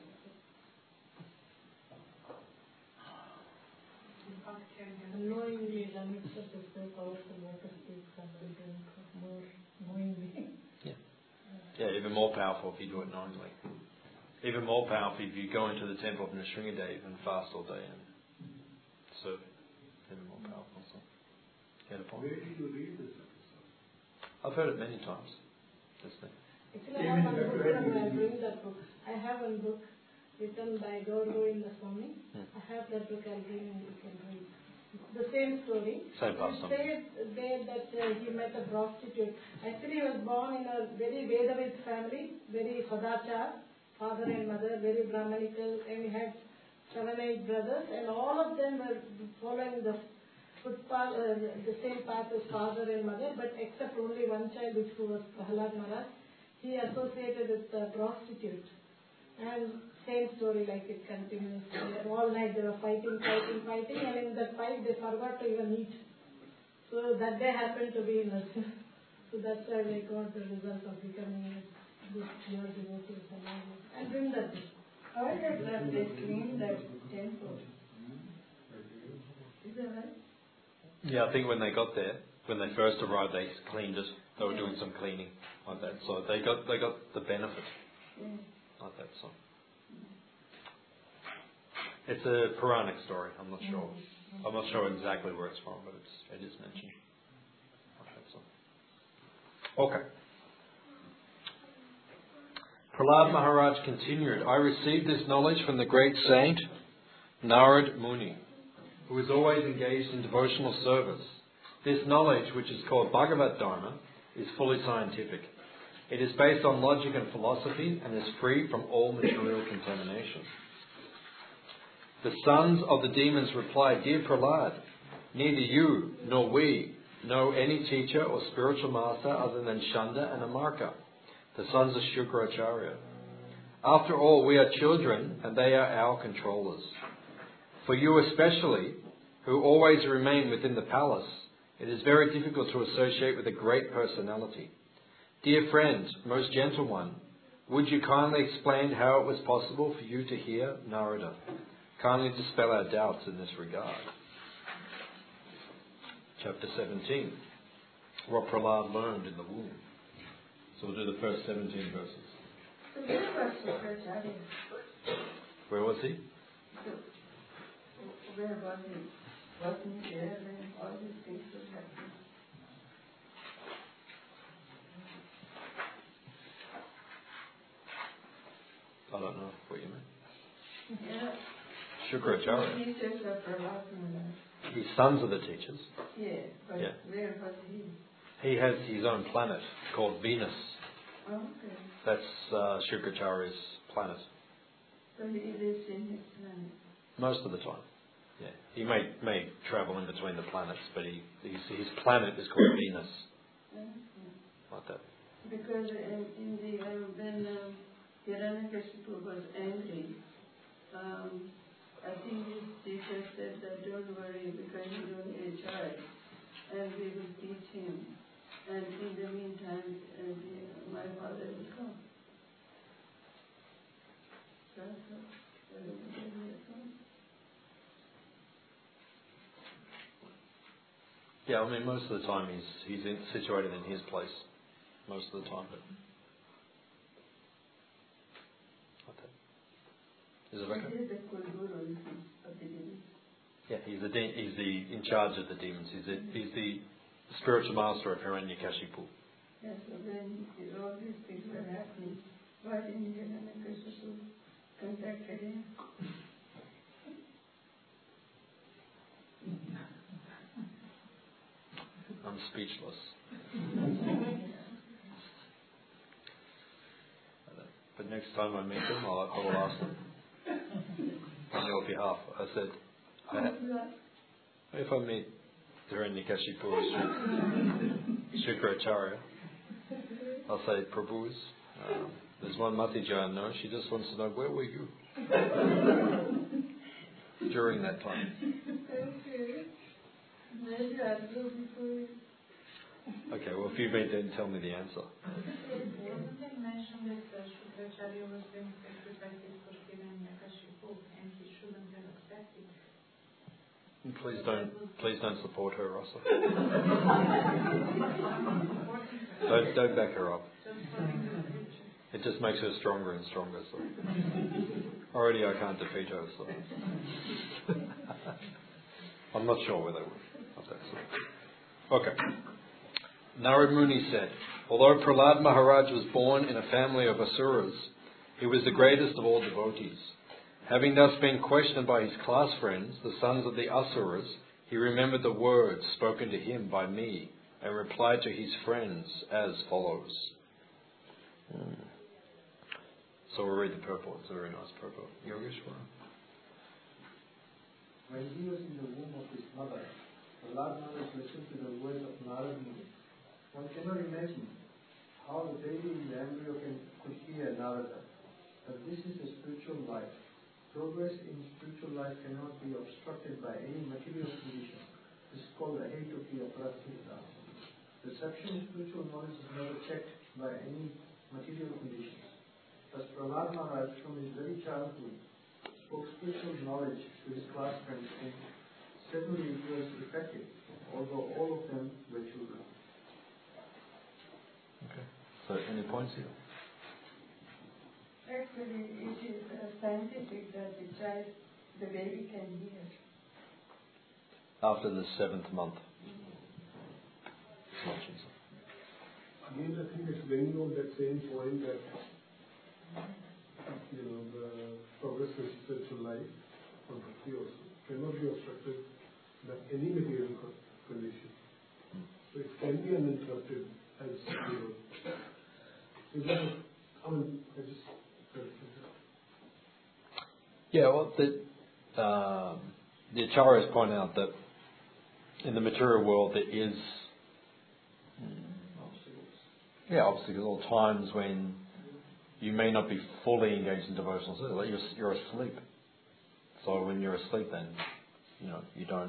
Knowingly, limits of the so powerful water speaks and we drink more knowingly. Yeah. Yeah, even more powerful if you do it knowingly. Even more powerful if you go into the temple of Nrsingadev and fast all day and serve. Even more powerful. So, get a point. Where did you read this episode? I've heard it many times. This thing. Actually, I have one book and I bring that book. I have one book written by Gaur Govinda Swami. Hmm. I have that book, I'll bring and you can read. The same story. Same It pastime. says there that uh, he met a prostitute. Actually, he was born in a very Vedavid family, very Sadachar, father and mother, very Brahmanical, and he had seven, eight brothers, and all of them were following the footpath, uh, the same path as father and mother, but except only one child, which was Prahlad Maharaj. He associated with a prostitute. And same story, like it continues. All night they were fighting, fighting, fighting, and in that fight they forgot to even eat. So that day happened to be in us. So that's why they got the result of becoming good pure devotees and all that. And bring that. How is it that they clean that temple? Is that right? Yeah, I think when they got there, when they first arrived, they cleaned it. They were doing some cleaning like that. So they got they got the benefit Yeah. like that. So it's a Puranic story. I'm not sure. I'm not sure exactly where it's from, but it's it is mentioned. Okay, so. Okay. Prahlad Maharaj continued, I received this knowledge from the great saint Narad Muni, who is always engaged in devotional service. This knowledge, which is called Bhagavad Dharma, is fully scientific. It is based on logic and philosophy and is free from all material contamination. The sons of the demons replied, Dear Prahlad, neither you nor we know any teacher or spiritual master other than Shanda and Amarka, the sons of Shukracharya. After all, we are children and they are our controllers. For you especially, who always remain within the palace, it is very difficult to associate with a great personality. Dear friend, most gentle one, would you kindly explain how it was possible for you to hear Narada? Kindly dispel our doubts in this regard. Chapter seventeen. What Prahlad learned in the womb. So we'll do the first seventeen verses. So where was Shukracharya? Where was he? Where was he? Wasn't he there when all these things were happening? I don't know what you mean. Yeah. Shukracharya. The teachers of Prahlad Maharaj. His sons are the teachers. Yeah, but Yeah. where was he? He has his own planet called Venus. Oh, okay. That's uh, Shukracharya's planet. So he lives in his planet. Most of the time. Yeah. He may may travel in between the planets, but he his, his planet is called Venus. Okay. Like that. Because in, in the uh, when um, Hiranyakashipu was angry, um, I think his teacher said that don't worry because he's only a child, and we will teach him. And in the meantime, uh, the, my father will come. That's what everybody has come. Yeah, I mean, most of the time he's he's in, situated in his place. Most of the time, but okay. Is it okay? He is the Kulguru of the demons. Yeah, he's the de- he's the in charge of the demons. He's the he's the spiritual master of Hiranyakashipu. Yes, so when all these things were happening, why didn't Hiranyakashipu contacted him? I'm speechless. But next time I meet them, I'll, I will ask them on your behalf. I said, I, if I meet Hiranyakashipu Shukracharya, I'll say, Prabhus, um, there's one Mataji I know, she just wants to know, where were you during that time? Okay, well, if you meet them, tell me the answer. Wasn't it mentioned that uh, Shukracharya was doing sacrifices for Hiranyakashipu and he shouldn't have accepted? Please don't, please don't support her, Russell. don't, don't back her up. It just makes her stronger and stronger. So already I can't defeat her. So I'm not sure whether I would. Okay. Narad Muni said, although Prahlad Maharaj was born in a family of Asuras, he was the greatest of all devotees. Having thus been questioned by his class friends, the sons of the Asuras, he remembered the words spoken to him by me and replied to his friends as follows. Hmm. So we'll read the purport. It's a very nice purport. Yogeshwara. When he was in the womb of his mother, Prahlad Maharaj listened to the words of Narad Muni. One cannot imagine how the baby in the embryo can, could hear Narada. But this is the spiritual life. Progress in spiritual life cannot be obstructed by any material condition. This is called the hate of the aparatita. Perception of spiritual knowledge is never checked by any material conditions. Thus Prahlad Maharaj from his very childhood spoke spiritual knowledge to his class friends, and certainly it was effective, although all of them were children. Okay. So any points here? Actually, it is uh, scientific that the child, the baby can hear. After the seventh month. Again, I think it's bringing on that same point that, you know, the progress in spiritual life or bhakti also cannot be obstructed by any material condition. So it can be uninterrupted as, you know, is that, I mean, I just felt that. Yeah, well, the, um, the Acharyas point out that in the material world there is yeah, obviously there's all times when you may not be fully engaged in devotional service. Like you're, you're asleep. So when you're asleep then, you know, you don't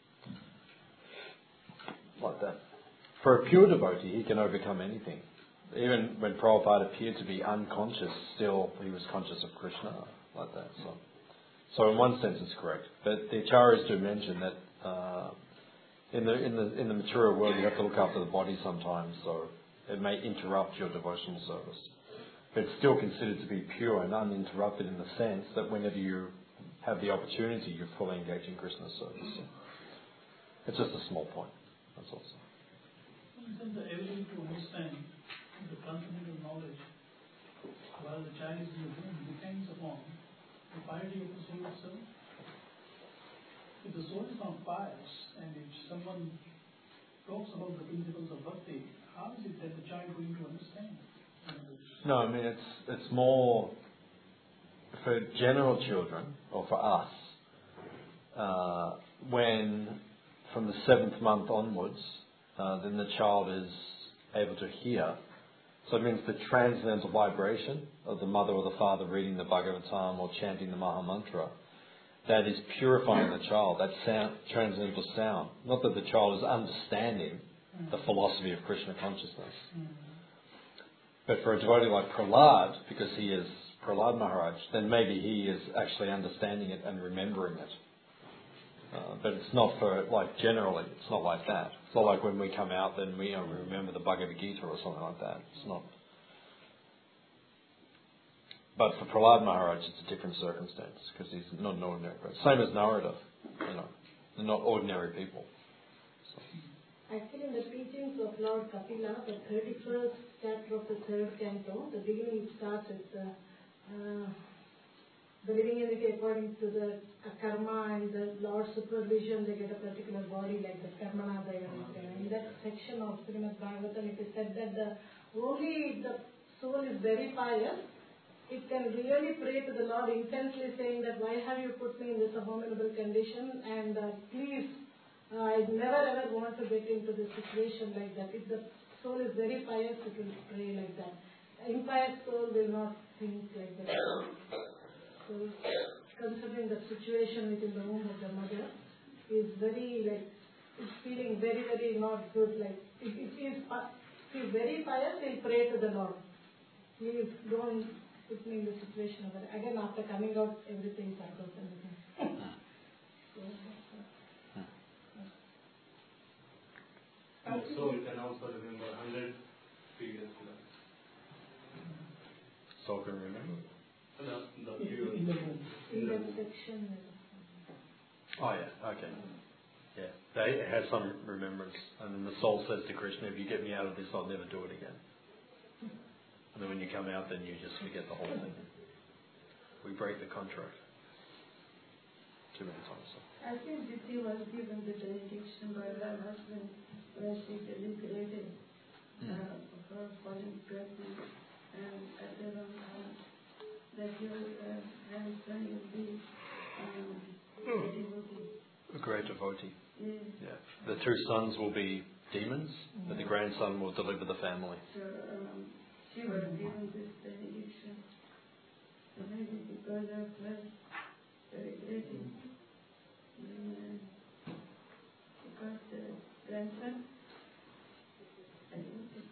like that. For a pure devotee, he can overcome anything. Even when Prabhupada appeared to be unconscious, still he was conscious of Krishna, like that. So, so in one sense it's correct. But the Acharyas do mention that uh, in the in the in the material world you have to look after the body sometimes, so it may interrupt your devotional service. But it's still considered to be pure and uninterrupted in the sense that whenever you have the opportunity, you're fully engaged in Krishna's service. So it's just a small point. That's all. Isn't the ability to understand the fundamental knowledge while the child is in the womb depends upon the piety of the soul itself? If the soul is not pious, and if someone talks about the principles of bhakti, how is it that the child is going to understand? No, I mean it's it's more for general children or for us uh, when from the seventh month onwards, uh, then the child is able to hear. So it means the transcendental vibration of the mother or the father reading the Bhagavatam or chanting the Maha Mantra, that is purifying the child, that sound, transcendental sound. Not that the child is understanding the philosophy of Krishna consciousness. But for a devotee like Prahlad, because he is Prahlad Maharaj, then maybe he is actually understanding it and remembering it. Uh, but it's not for, like, generally, it's not like that. It's not like when we come out, then we, you know, we remember the Bhagavad Gita or something like that. It's not. But for Prahlad Maharaj, it's a different circumstance, because he's not an ordinary person. Same as Narada, you know. They're not ordinary people. So. Actually, in the teachings of Lord Kapila, the thirty-first chapter of the third canto, the beginning starts with the, uh, the living entity according to the uh, karma and the Lord's supervision, they get a particular body like the Karmanadaya. in that section of Srimad Bhagavatam, it is said that the only the soul is very pious, it can really pray to the Lord intensely, saying that why have you put me in this abominable condition, and uh, please, uh, I never ever want to get into this situation like that. If the soul is very pious, it will pray like that. Impious soul will not think like that. So, considering the situation within the womb of the mother, is very like, it's feeling very, very not good. Like, if, if he is if he is very pious, he'll pray to the Lord. Please don't put me in the situation of it. Again, after coming out, everything circles and everything. So, And the soul can also remember one hundred previous lives. Soul can remember? No, the few. In the womb. in that section. Oh, yeah, okay. Yeah, they it has some remembrance. And then the soul says to Krishna, if you get me out of this, I'll never do it again. And then when you come out, then you just forget the whole thing. We break the contract. Too many times. So. I think Diti was given the dedication by her husband when she deliberated uh, her falling pregnant, and at the wrong time that your uh, grandson will be um, a devotee. A great devotee. Yes. Yeah. The two sons will be demons, but the grandson will deliver the family. So um, she was given this dedication. So maybe because of her deliberating, uh, because the grandson, I don't think.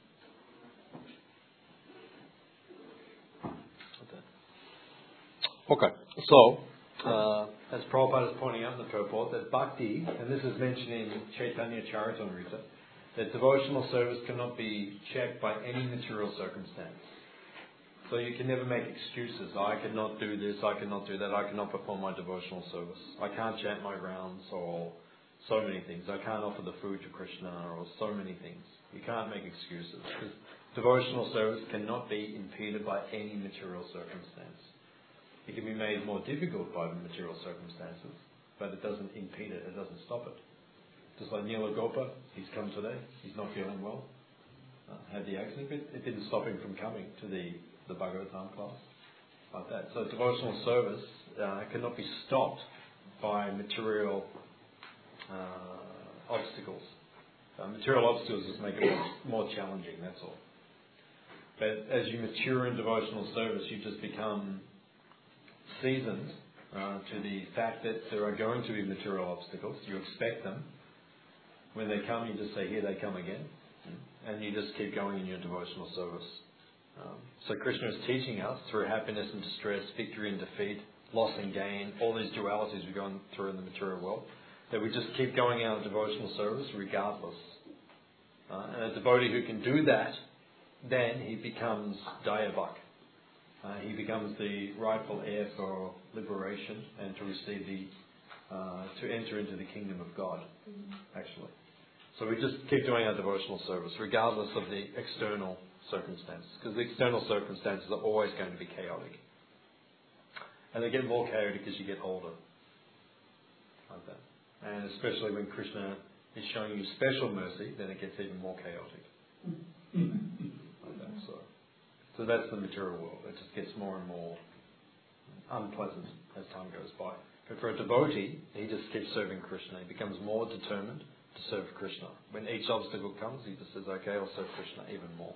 Okay, so uh, as Prabhupada is pointing out in the purport, that bhakti, and this is mentioned in Chaitanya Charitamrita, that devotional service cannot be checked by any material circumstance. So you can never make excuses. I cannot do this, I cannot do that, I cannot perform my devotional service. I can't chant my rounds, or so many things. I can't offer the food to Krishna, or so many things. You can't make excuses, because devotional service cannot be impeded by any material circumstance. It can be made more difficult by the material circumstances, but it doesn't impede it, it doesn't stop it. Just like Nila Gopa, he's come today, he's not feeling well, uh, had the accident, but it didn't stop him from coming to the, the Bhagavatam class, like that. So devotional service uh, cannot be stopped by material uh, obstacles. Uh, material obstacles just make it more, more challenging, that's all. But as you mature in devotional service, you just become seasoned uh, to the fact that there are going to be material obstacles. You expect them. When they come, you just say, here they come again. And you just keep going in your devotional service. Um, so Krishna is teaching us through happiness and distress, victory and defeat, loss and gain, all these dualities we're going through in the material world, that we just keep going out of devotional service regardless. Uh, and a devotee who can do that, then he becomes Dayabhak. Uh, he becomes the rightful heir for liberation and to receive the, uh, to enter into the kingdom of God, actually. So we just keep doing our devotional service, regardless of the external circumstances, because the external circumstances are always going to be chaotic. And they get more chaotic as you get older, like that. And especially when Krishna is showing you special mercy, then it gets even more chaotic. Like that, so. So that's the material world. It just gets more and more unpleasant as time goes by. But for a devotee, he just keeps serving Krishna. He becomes more determined to serve Krishna. When each obstacle comes, he just says, okay, I'll serve Krishna even more.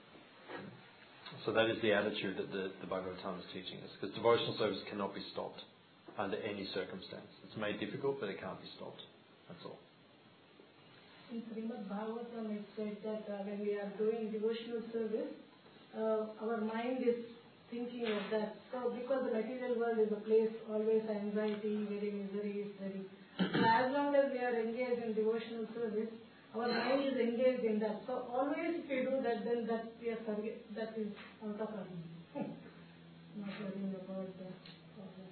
So that is the attitude that the, the Bhagavatam is teaching us. Because devotional service cannot be stopped under any circumstance. It's made difficult, but it can't be stopped. That's all. In Srimad Bhagavatam, it says that uh, when we are doing devotional service, Uh, our mind is thinking of that. So because the material world is a place always anxiety, very misery, very. So as long as we are engaged in devotional service, our mind is engaged in that. So always if we do that, then that we are forget, that is out of our mind. Not worrying about the problem.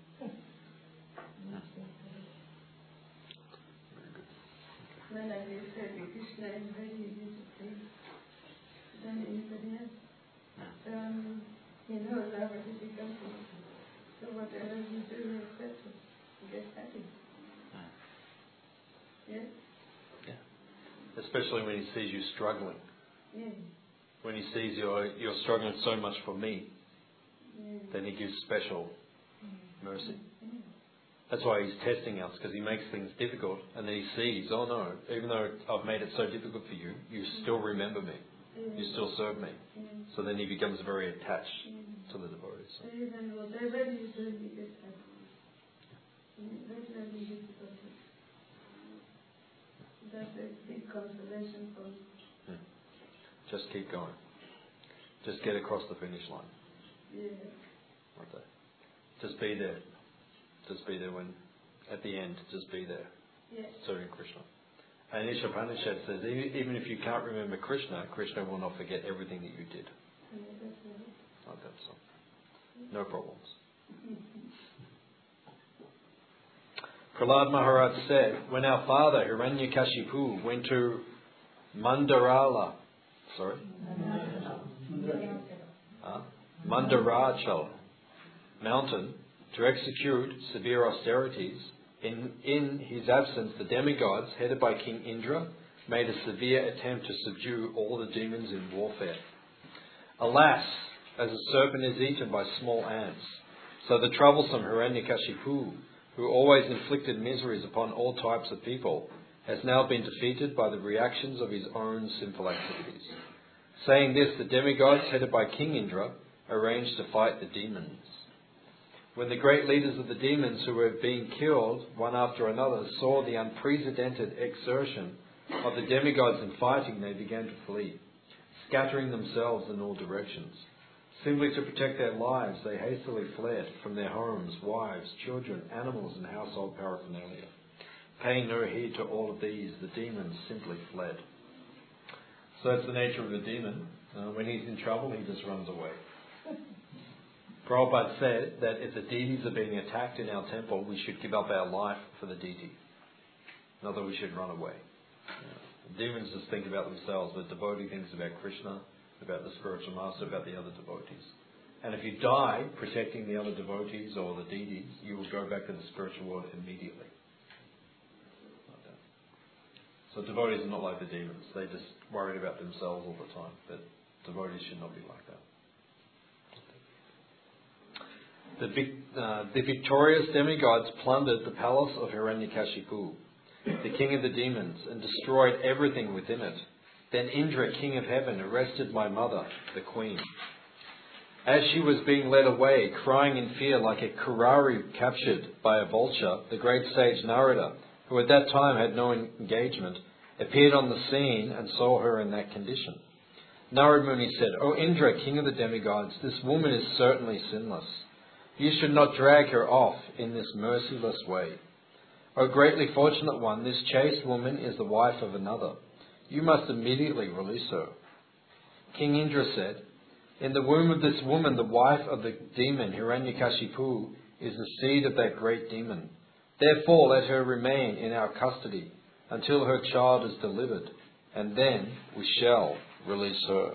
When I said Krishna is very easy to please than anybody else. Um, you know, love is difficult. So whatever you do, you accept it. You get happy. Yes? Yeah. especially when he sees you struggling. Yes. When he sees you're, you're struggling so much for me, Yes. then he gives special mercy. Yes. That's why he's testing us, because he makes things difficult, and then he sees, oh no, even though I've made it so difficult for you, you still remember me. You still serve me. Yes. So then he becomes very attached Yes. to the devotees. Yes, and whatever you do, you get happy. That's very difficult. That's a big consolation for me. Hmm. Just keep going. Just get across the finish line. Yes. Like that. Just be there. Just be there when, at the end, just be there. Yes. Serving Krishna. And Ishopanishad says, even, even if you can't remember Krishna, Krishna will not forget everything that you did. Yes, that's right. Like that, so. No problems. Prahlad Maharaj said, when our father Hiranyakashipu went to Mandarala, sorry, uh, Mandarachal mountain to execute severe austerities, in, in his absence the demigods, headed by King Indra, made a severe attempt to subdue all the demons in warfare. Alas, as a serpent is eaten by small ants, so the troublesome Hiranyakashipu, who always inflicted miseries upon all types of people, has now been defeated by the reactions of his own sinful activities. Saying this, the demigods, headed by King Indra, arranged to fight the demons. When the great leaders of the demons who were being killed, one after another, saw the unprecedented exertion of the demigods in fighting, they began to flee, scattering themselves in all directions. Simply to protect their lives, they hastily fled from their homes, wives, children, animals, and household paraphernalia. Paying no heed to all of these, the demons simply fled. So that's the nature of the demon. Uh, when he's in trouble, he just runs away. Prabhupada said that if the deities are being attacked in our temple, we should give up our life for the deity. Not that we should run away. Yeah. Demons just think about themselves, but devotee thinks about Krishna, about the spiritual master, about the other devotees. And if you die protecting the other devotees or the deities, you will go back to the spiritual world immediately. Like that. So devotees are not like the demons. They just worried about themselves all the time. But devotees should not be like that. The, uh, the victorious demigods plundered the palace of Hiranyakashipu, the king of the demons, and destroyed everything within it. Then Indra, king of heaven, arrested my mother, the queen. As she was being led away, crying in fear like a Kurari captured by a vulture, the great sage Narada, who at that time had no engagement, appeared on the scene and saw her in that condition. Narad Muni said, O Indra, king of the demigods, this woman is certainly sinless. You should not drag her off in this merciless way. O greatly fortunate one, this chaste woman is the wife of another. You must immediately release her. King Indra said, in the womb of this woman, the wife of the demon Hiranyakashipu is the seed of that great demon. Therefore let her remain in our custody until her child is delivered, and then we shall release her.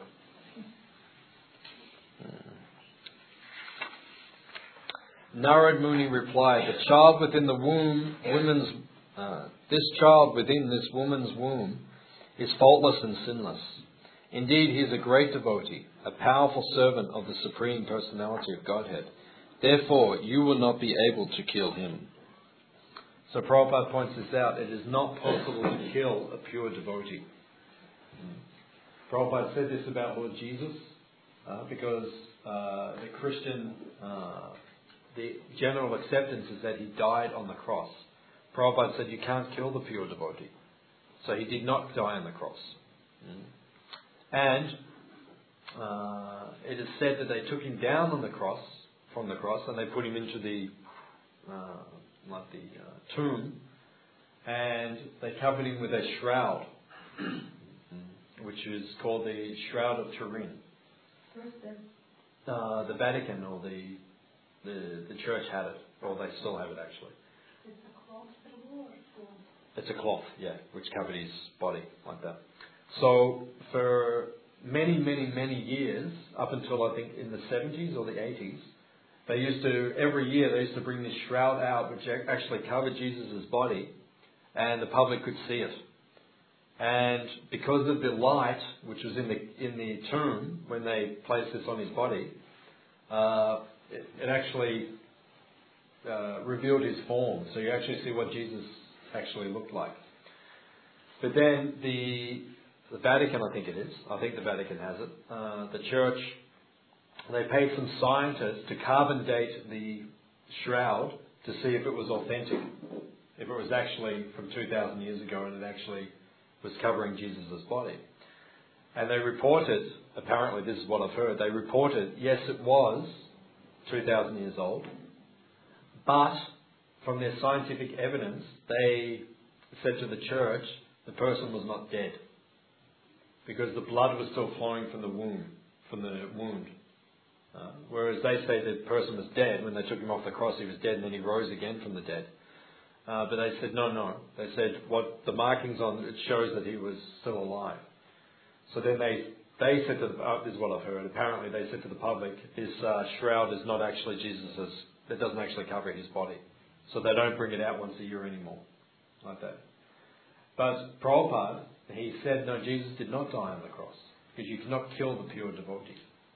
Narad Muni replied, the child within the womb, woman's, uh, this child within this woman's womb is faultless and sinless. Indeed, he is a great devotee, a powerful servant of the Supreme Personality of Godhead. Therefore, you will not be able to kill him. So Prabhupada points this out. It is not possible to kill a pure devotee. Prabhupada said this about Lord Jesus uh, because uh, the Christian, uh, the general acceptance is that he died on the cross. Prabhupada said you can't kill the pure devotee. So he did not die on the cross. Mm. And uh, it is said that they took him down on the cross, from the cross, and they put him into the uh, like the uh, tomb, and they covered him with a shroud, which is called the Shroud of Turin. Uh, the Vatican or the, the the church had it, or they still have it actually. It's a cloth or It's a cloth, yeah, which covered his body like that. So for many, many, many years, up until I think in the seventies or the eighties, they used to, every year they used to bring this shroud out which actually covered Jesus' body and the public could see it. And because of the light which was in the in the tomb when they placed this on his body, uh, it, it actually uh, revealed his form. So you actually see what Jesus actually looked like. But then the the Vatican, I think it is, I think the Vatican has it, uh, the Church, they paid some scientists to carbon date the shroud to see if it was authentic, if it was actually from two thousand years ago and it actually was covering Jesus' body. And they reported, apparently this is what I've heard, they reported, yes, it was two thousand years old, but from their scientific evidence, they said to the Church, the person was not dead, because the blood was still flowing from the wound, from the wound. Uh, whereas they say the person was dead when they took him off the cross, he was dead, and then he rose again from the dead. Uh, but they said, no, no. They said, what the markings on it shows that he was still alive. So then they they said, to the, uh, this is what I've heard, apparently they said to the public, this uh, shroud is not actually Jesus's, it doesn't actually cover his body. So they don't bring it out once a year anymore, like that. But Prabhupada, he said, no, Jesus did not die on the cross, because you cannot kill the pure devotee.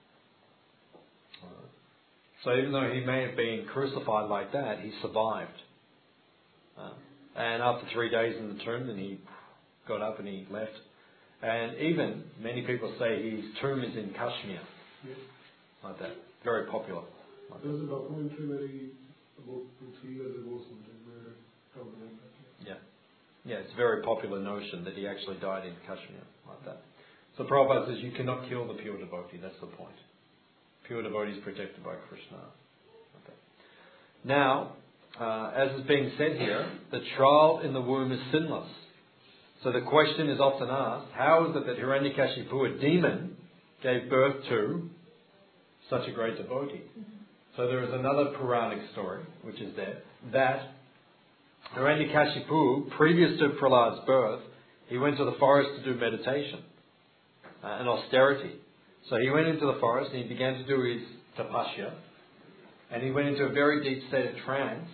Uh, so even though he may have been crucified like that, he survived. Uh, and after three days in the tomb, then he got up and he left. And even, many people say his tomb is in Kashmir. Yes. Like that. Very popular. Like There was a documentary very, about two, three years ago something where it talked about that. Yeah. Yeah, it's a very popular notion that he actually died in Kashmir. Like that. So Prabhupada says you cannot kill the pure devotee. That's the point. Pure devotee is protected by Krishna. Okay. Now, uh, as is being said here, the child in the womb is sinless. So the question is often asked, how is it that Hiranyakashipu, a demon, gave birth to such a great devotee? So there is another Puranic story, which is there, that Hiranyakashipu, previous to Prahlad's birth, he went to the forest to do meditation uh, and austerity. So he went into the forest and he began to do his tapasya, and he went into a very deep state of trance.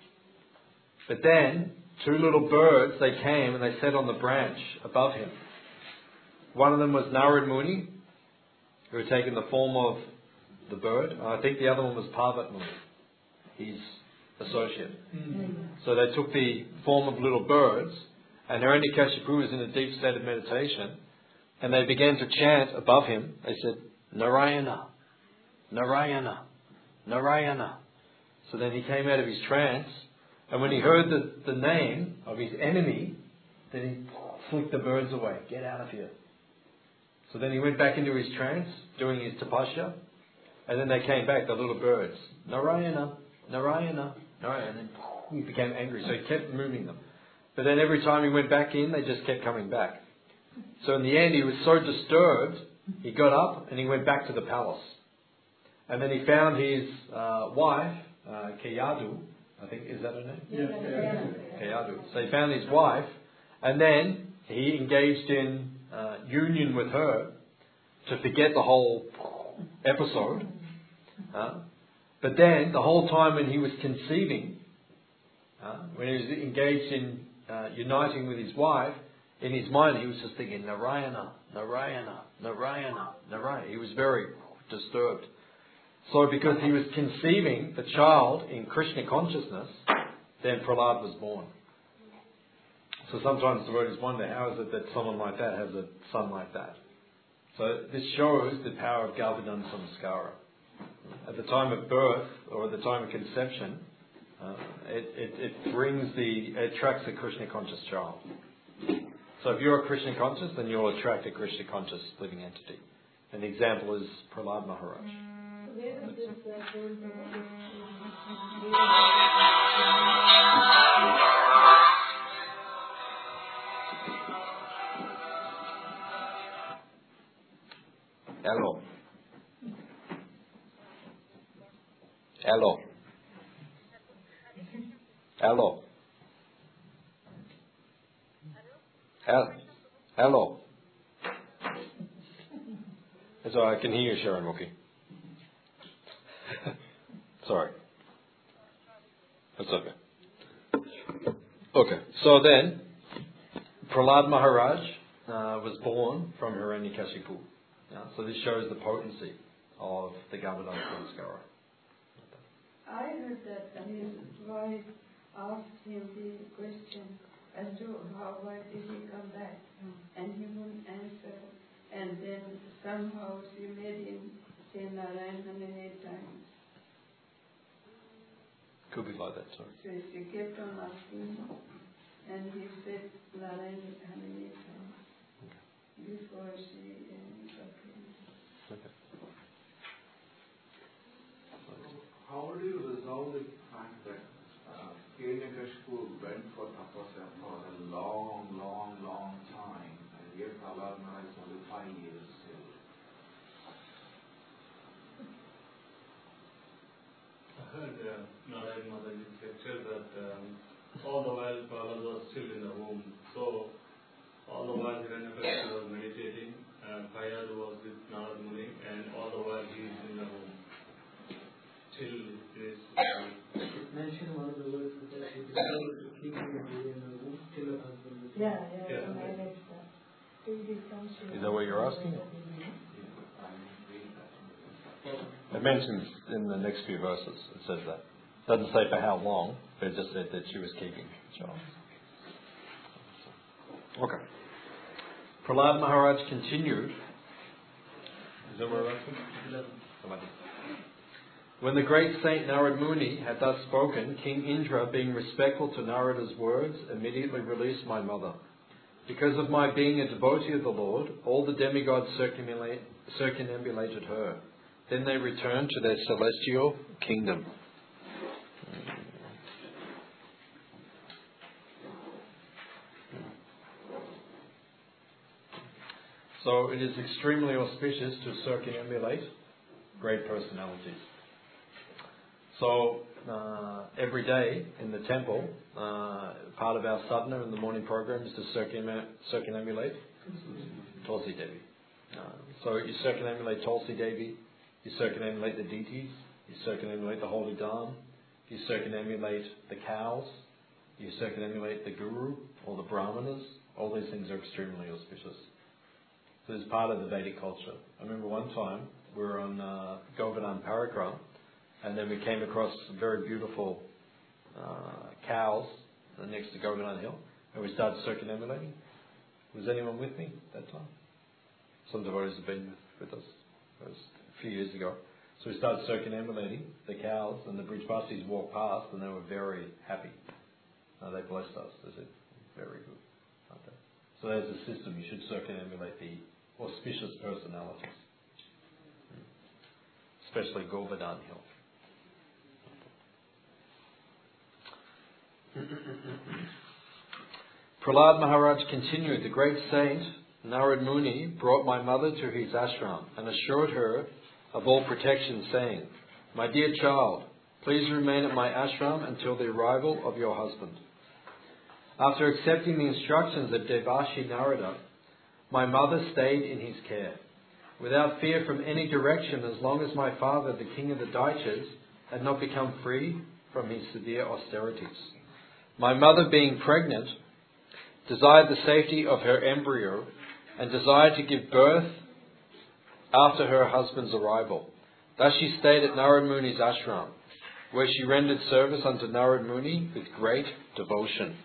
But then, two little birds, they came and they sat on the branch above him. One of them was Narad Muni, who had taken the form of the bird. I think the other one was Parvat Muni, his associate. Mm-hmm. So they took the form of little birds, and Hiranyakashipu was in a deep state of meditation, and they began to chant above him. They said, Narayana, Narayana, Narayana. So then he came out of his trance, and when he heard the, the name of his enemy, then he flicked the birds away. Get out of here. So then he went back into his trance, doing his tapasya, and then they came back, the little birds. Narayana, Narayana, Narayana. And then he became angry, so he kept moving them. But then every time he went back in, they just kept coming back. So in the end, he was so disturbed, he got up and he went back to the palace. And then he found his uh, wife, uh, Kayadu, I think, is that her name? Yeah. Yeah. Kayadu. So he found his wife, and then he engaged in uh, union with her to forget the whole episode. Uh, but then, the whole time when he was conceiving, uh, when he was engaged in uh, uniting with his wife, in his mind he was just thinking, Narayana, Narayana, Narayana, Narayana. He was very disturbed. So because he was conceiving the child in Krishna consciousness, then Prahlad was born. So sometimes the devotees wonder, how is it that someone like that has a son like that? So this shows the power of Govardhan Samskara. At the time of birth, or at the time of conception, uh, it, it, it brings the, it attracts a Krishna conscious child. So if you're a Krishna conscious, then you'll attract a Krishna conscious living entity. And the example is Prahlad Maharaj. Where is this uh, told Hello. Hello. Hello. Hello. Hello. So I can hear you, Sharon Mookie. Sorry. That's okay. Okay. So then, Prahlad Maharaj, uh, was born from Hiranyakashipu. Uh, so this shows the potency of the Govardhan Samskara. I heard that his wife asked him the question as to how, why did he come back, and he wouldn't answer. And then somehow she made him say Narayan one hundred eight times. Could be like that too. So she kept on asking him, and he said Narayan one hundred eight times before she uh, got him. Okay. How do you resolve the fact that uh, Hiranyakashipu went for tapasya for a long, long, long time, and yet Prahlad Maharaj is only five years still? I heard uh, Narayan Mataji's lecture that um, all the while Prahlad was still in the womb. So all the while Hiranyakashipu was meditating, uh, Kayadu was with Narad Muni, and all the while he is in the womb. Till this. Mention one of the words that she decided to keep him in the womb till her husband was Yeah, yeah, Yeah. I like that. Till he comes to- Is that what you're asking? It mentions in the next few verses, it says that. It doesn't say for how long, but it just said that she was keeping the child. Okay. Prahlad Maharaj continued. Is that where we're at? When the great saint Narad Muni had thus spoken, King Indra, being respectful to Narada's words, immediately released my mother. Because of my being a devotee of the Lord, all the demigods circumambulate, circumambulated her. Then they returned to their celestial kingdom. So it is extremely auspicious to circumambulate great personalities. So uh, every day in the temple, uh, part of our sadhana in the morning program is to circum- circumambulate Tulsi Devi. Uh, so you circumambulate Tulsi Devi, you circumambulate the deities, you circumambulate the holy Dham, you circumambulate the cows, you circumambulate the guru or the brahmanas. All these things are extremely auspicious. So it's part of the Vedic culture. I remember one time we were on uh, Govardhan Parikrama, and then we came across some very beautiful uh, cows next to Govardhan Hill, and we started circumambulating. Was anyone with me at that time? Some devotees have been with, with us. It was a few years ago. So we started circumambulating the cows, and the Brijbasis walked past, and they were very happy. Uh, they blessed us. They said, very good. Okay. So there's a system. You should circumambulate the auspicious personalities, especially Govardhan Hill. Prahlad Maharaj continued, the great saint Narad Muni brought my mother to his ashram and assured her of all protection, saying, my dear child, please remain at my ashram until the arrival of your husband. After accepting the instructions of Devashi Narada, my mother stayed in his care, without fear from any direction, as long as my father, the king of the Daityas, had not become free from his severe austerities. My mother, being pregnant, desired the safety of her embryo and desired to give birth after her husband's arrival. Thus she stayed at Narad Muni's ashram, where she rendered service unto Narad Muni with great devotion.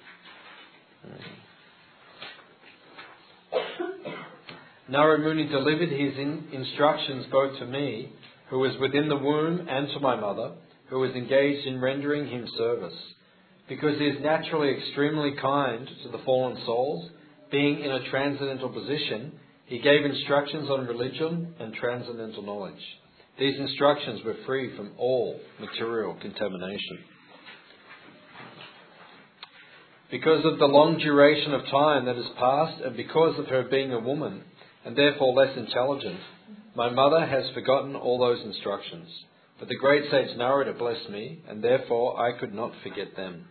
Narad Muni delivered his in- instructions both to me, who was within the womb, and to my mother, who was engaged in rendering him service. Because he is naturally extremely kind to the fallen souls, being in a transcendental position, he gave instructions on religion and transcendental knowledge. These instructions were free from all material contamination. Because of the long duration of time that has passed, and because of her being a woman, and therefore less intelligent, my mother has forgotten all those instructions. But the great sage Narada blessed me, and therefore I could not forget them.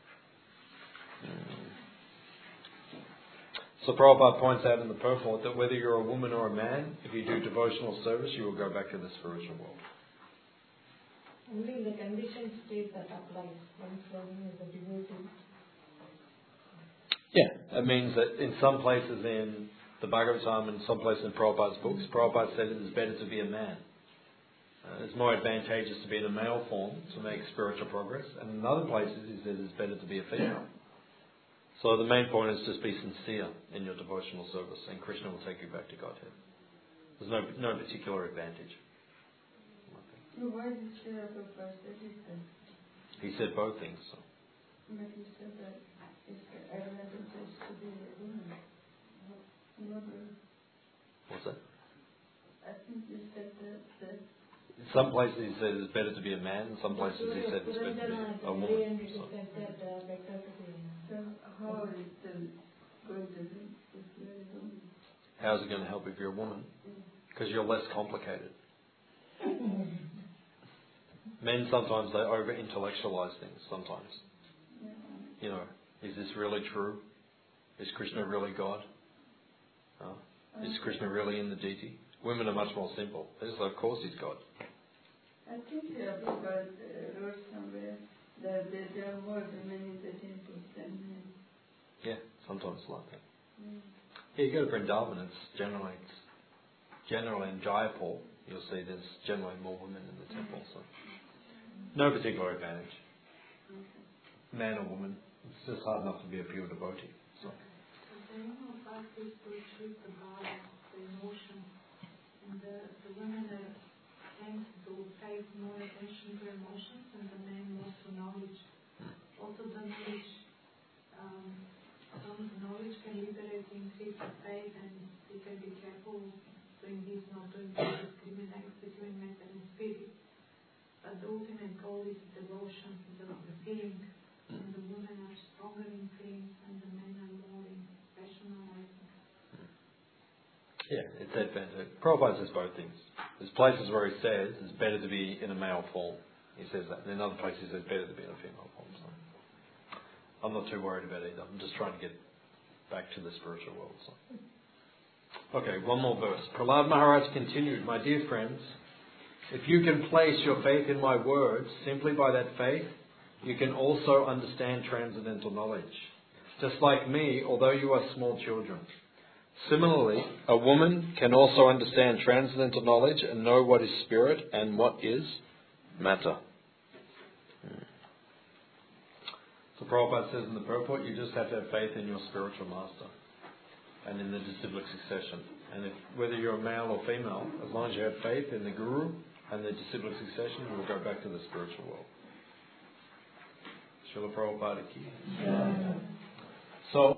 So Prabhupada points out in the purport that whether you're a woman or a man, if you do devotional service, you will go back to the spiritual world. Only the conditioned state that applies. Once one is a devotee. Yeah, it means that in some places in the Bhagavatam and some places in Prabhupada's books, Prabhupada said it is better to be a man. Uh, it's more advantageous to be in a male form to make spiritual progress. And in other places he said it's better to be a female. So the main point is just be sincere in your devotional service and Krishna will take you back to Godhead. There's no no particular advantage. No, why did Srila Prabhupada say this? He said both things. So. But he said that it's advantageous to be a woman. Not a, What's that? I think you said that, that In some places he said it's better to be a man, in some places he said it's better to be a woman. So. so how is it um, going to be if you're a woman? How's it going to help if you're a woman? Because you're less complicated. Men sometimes they over intellectualize things sometimes. Yeah. You know, is this really true? Is Krishna really God? Uh, is Krishna really in the deity? Women are much more simple. They just say, of course he's God. I think Srila Prabhupada uh, wrote somewhere that there there are more women in the temple than men. Yeah, sometimes like that. Mm. Yeah, you go to Vrindavan, it's generally, it's generally in Jaipur, you'll see there's generally more women in the temple. So no particular advantage. Man or woman, it's just hard enough to be a pure devotee. So. The aim of us is to achieve the balance, the emotion, and the, the women are tend to pay more attention to emotions, and the men more to knowledge. Also, the knowledge, um, some knowledge can liberate, increase the faith, and we can be careful doing this, not doing this, discriminate between matter and spirit. But the ultimate goal is devotion, the, the feeling, and the women are stronger in feelings, and the men are more in rationalizing. Yeah, it's advantage. Prabhupada says both things. There's places where he says it's better to be in a male form. He says that. And in other places he says it's better to be in a female form. So I'm not too worried about either. I'm just trying to get back to the spiritual world. So. Okay, one more verse. Prahlad Maharaj continued, my dear friends, if you can place your faith in my words, simply by that faith, you can also understand transcendental knowledge. Just like me, although you are small children. Similarly, a woman can also understand transcendental knowledge and know what is spirit and what is matter. Hmm. So Prabhupada says in the purport, you just have to have faith in your spiritual master and in the disciplic succession. And if, whether you're a male or female, as long as you have faith in the Guru and the disciplic succession, you will go back to the spiritual world. Srila Prabhupada ki. So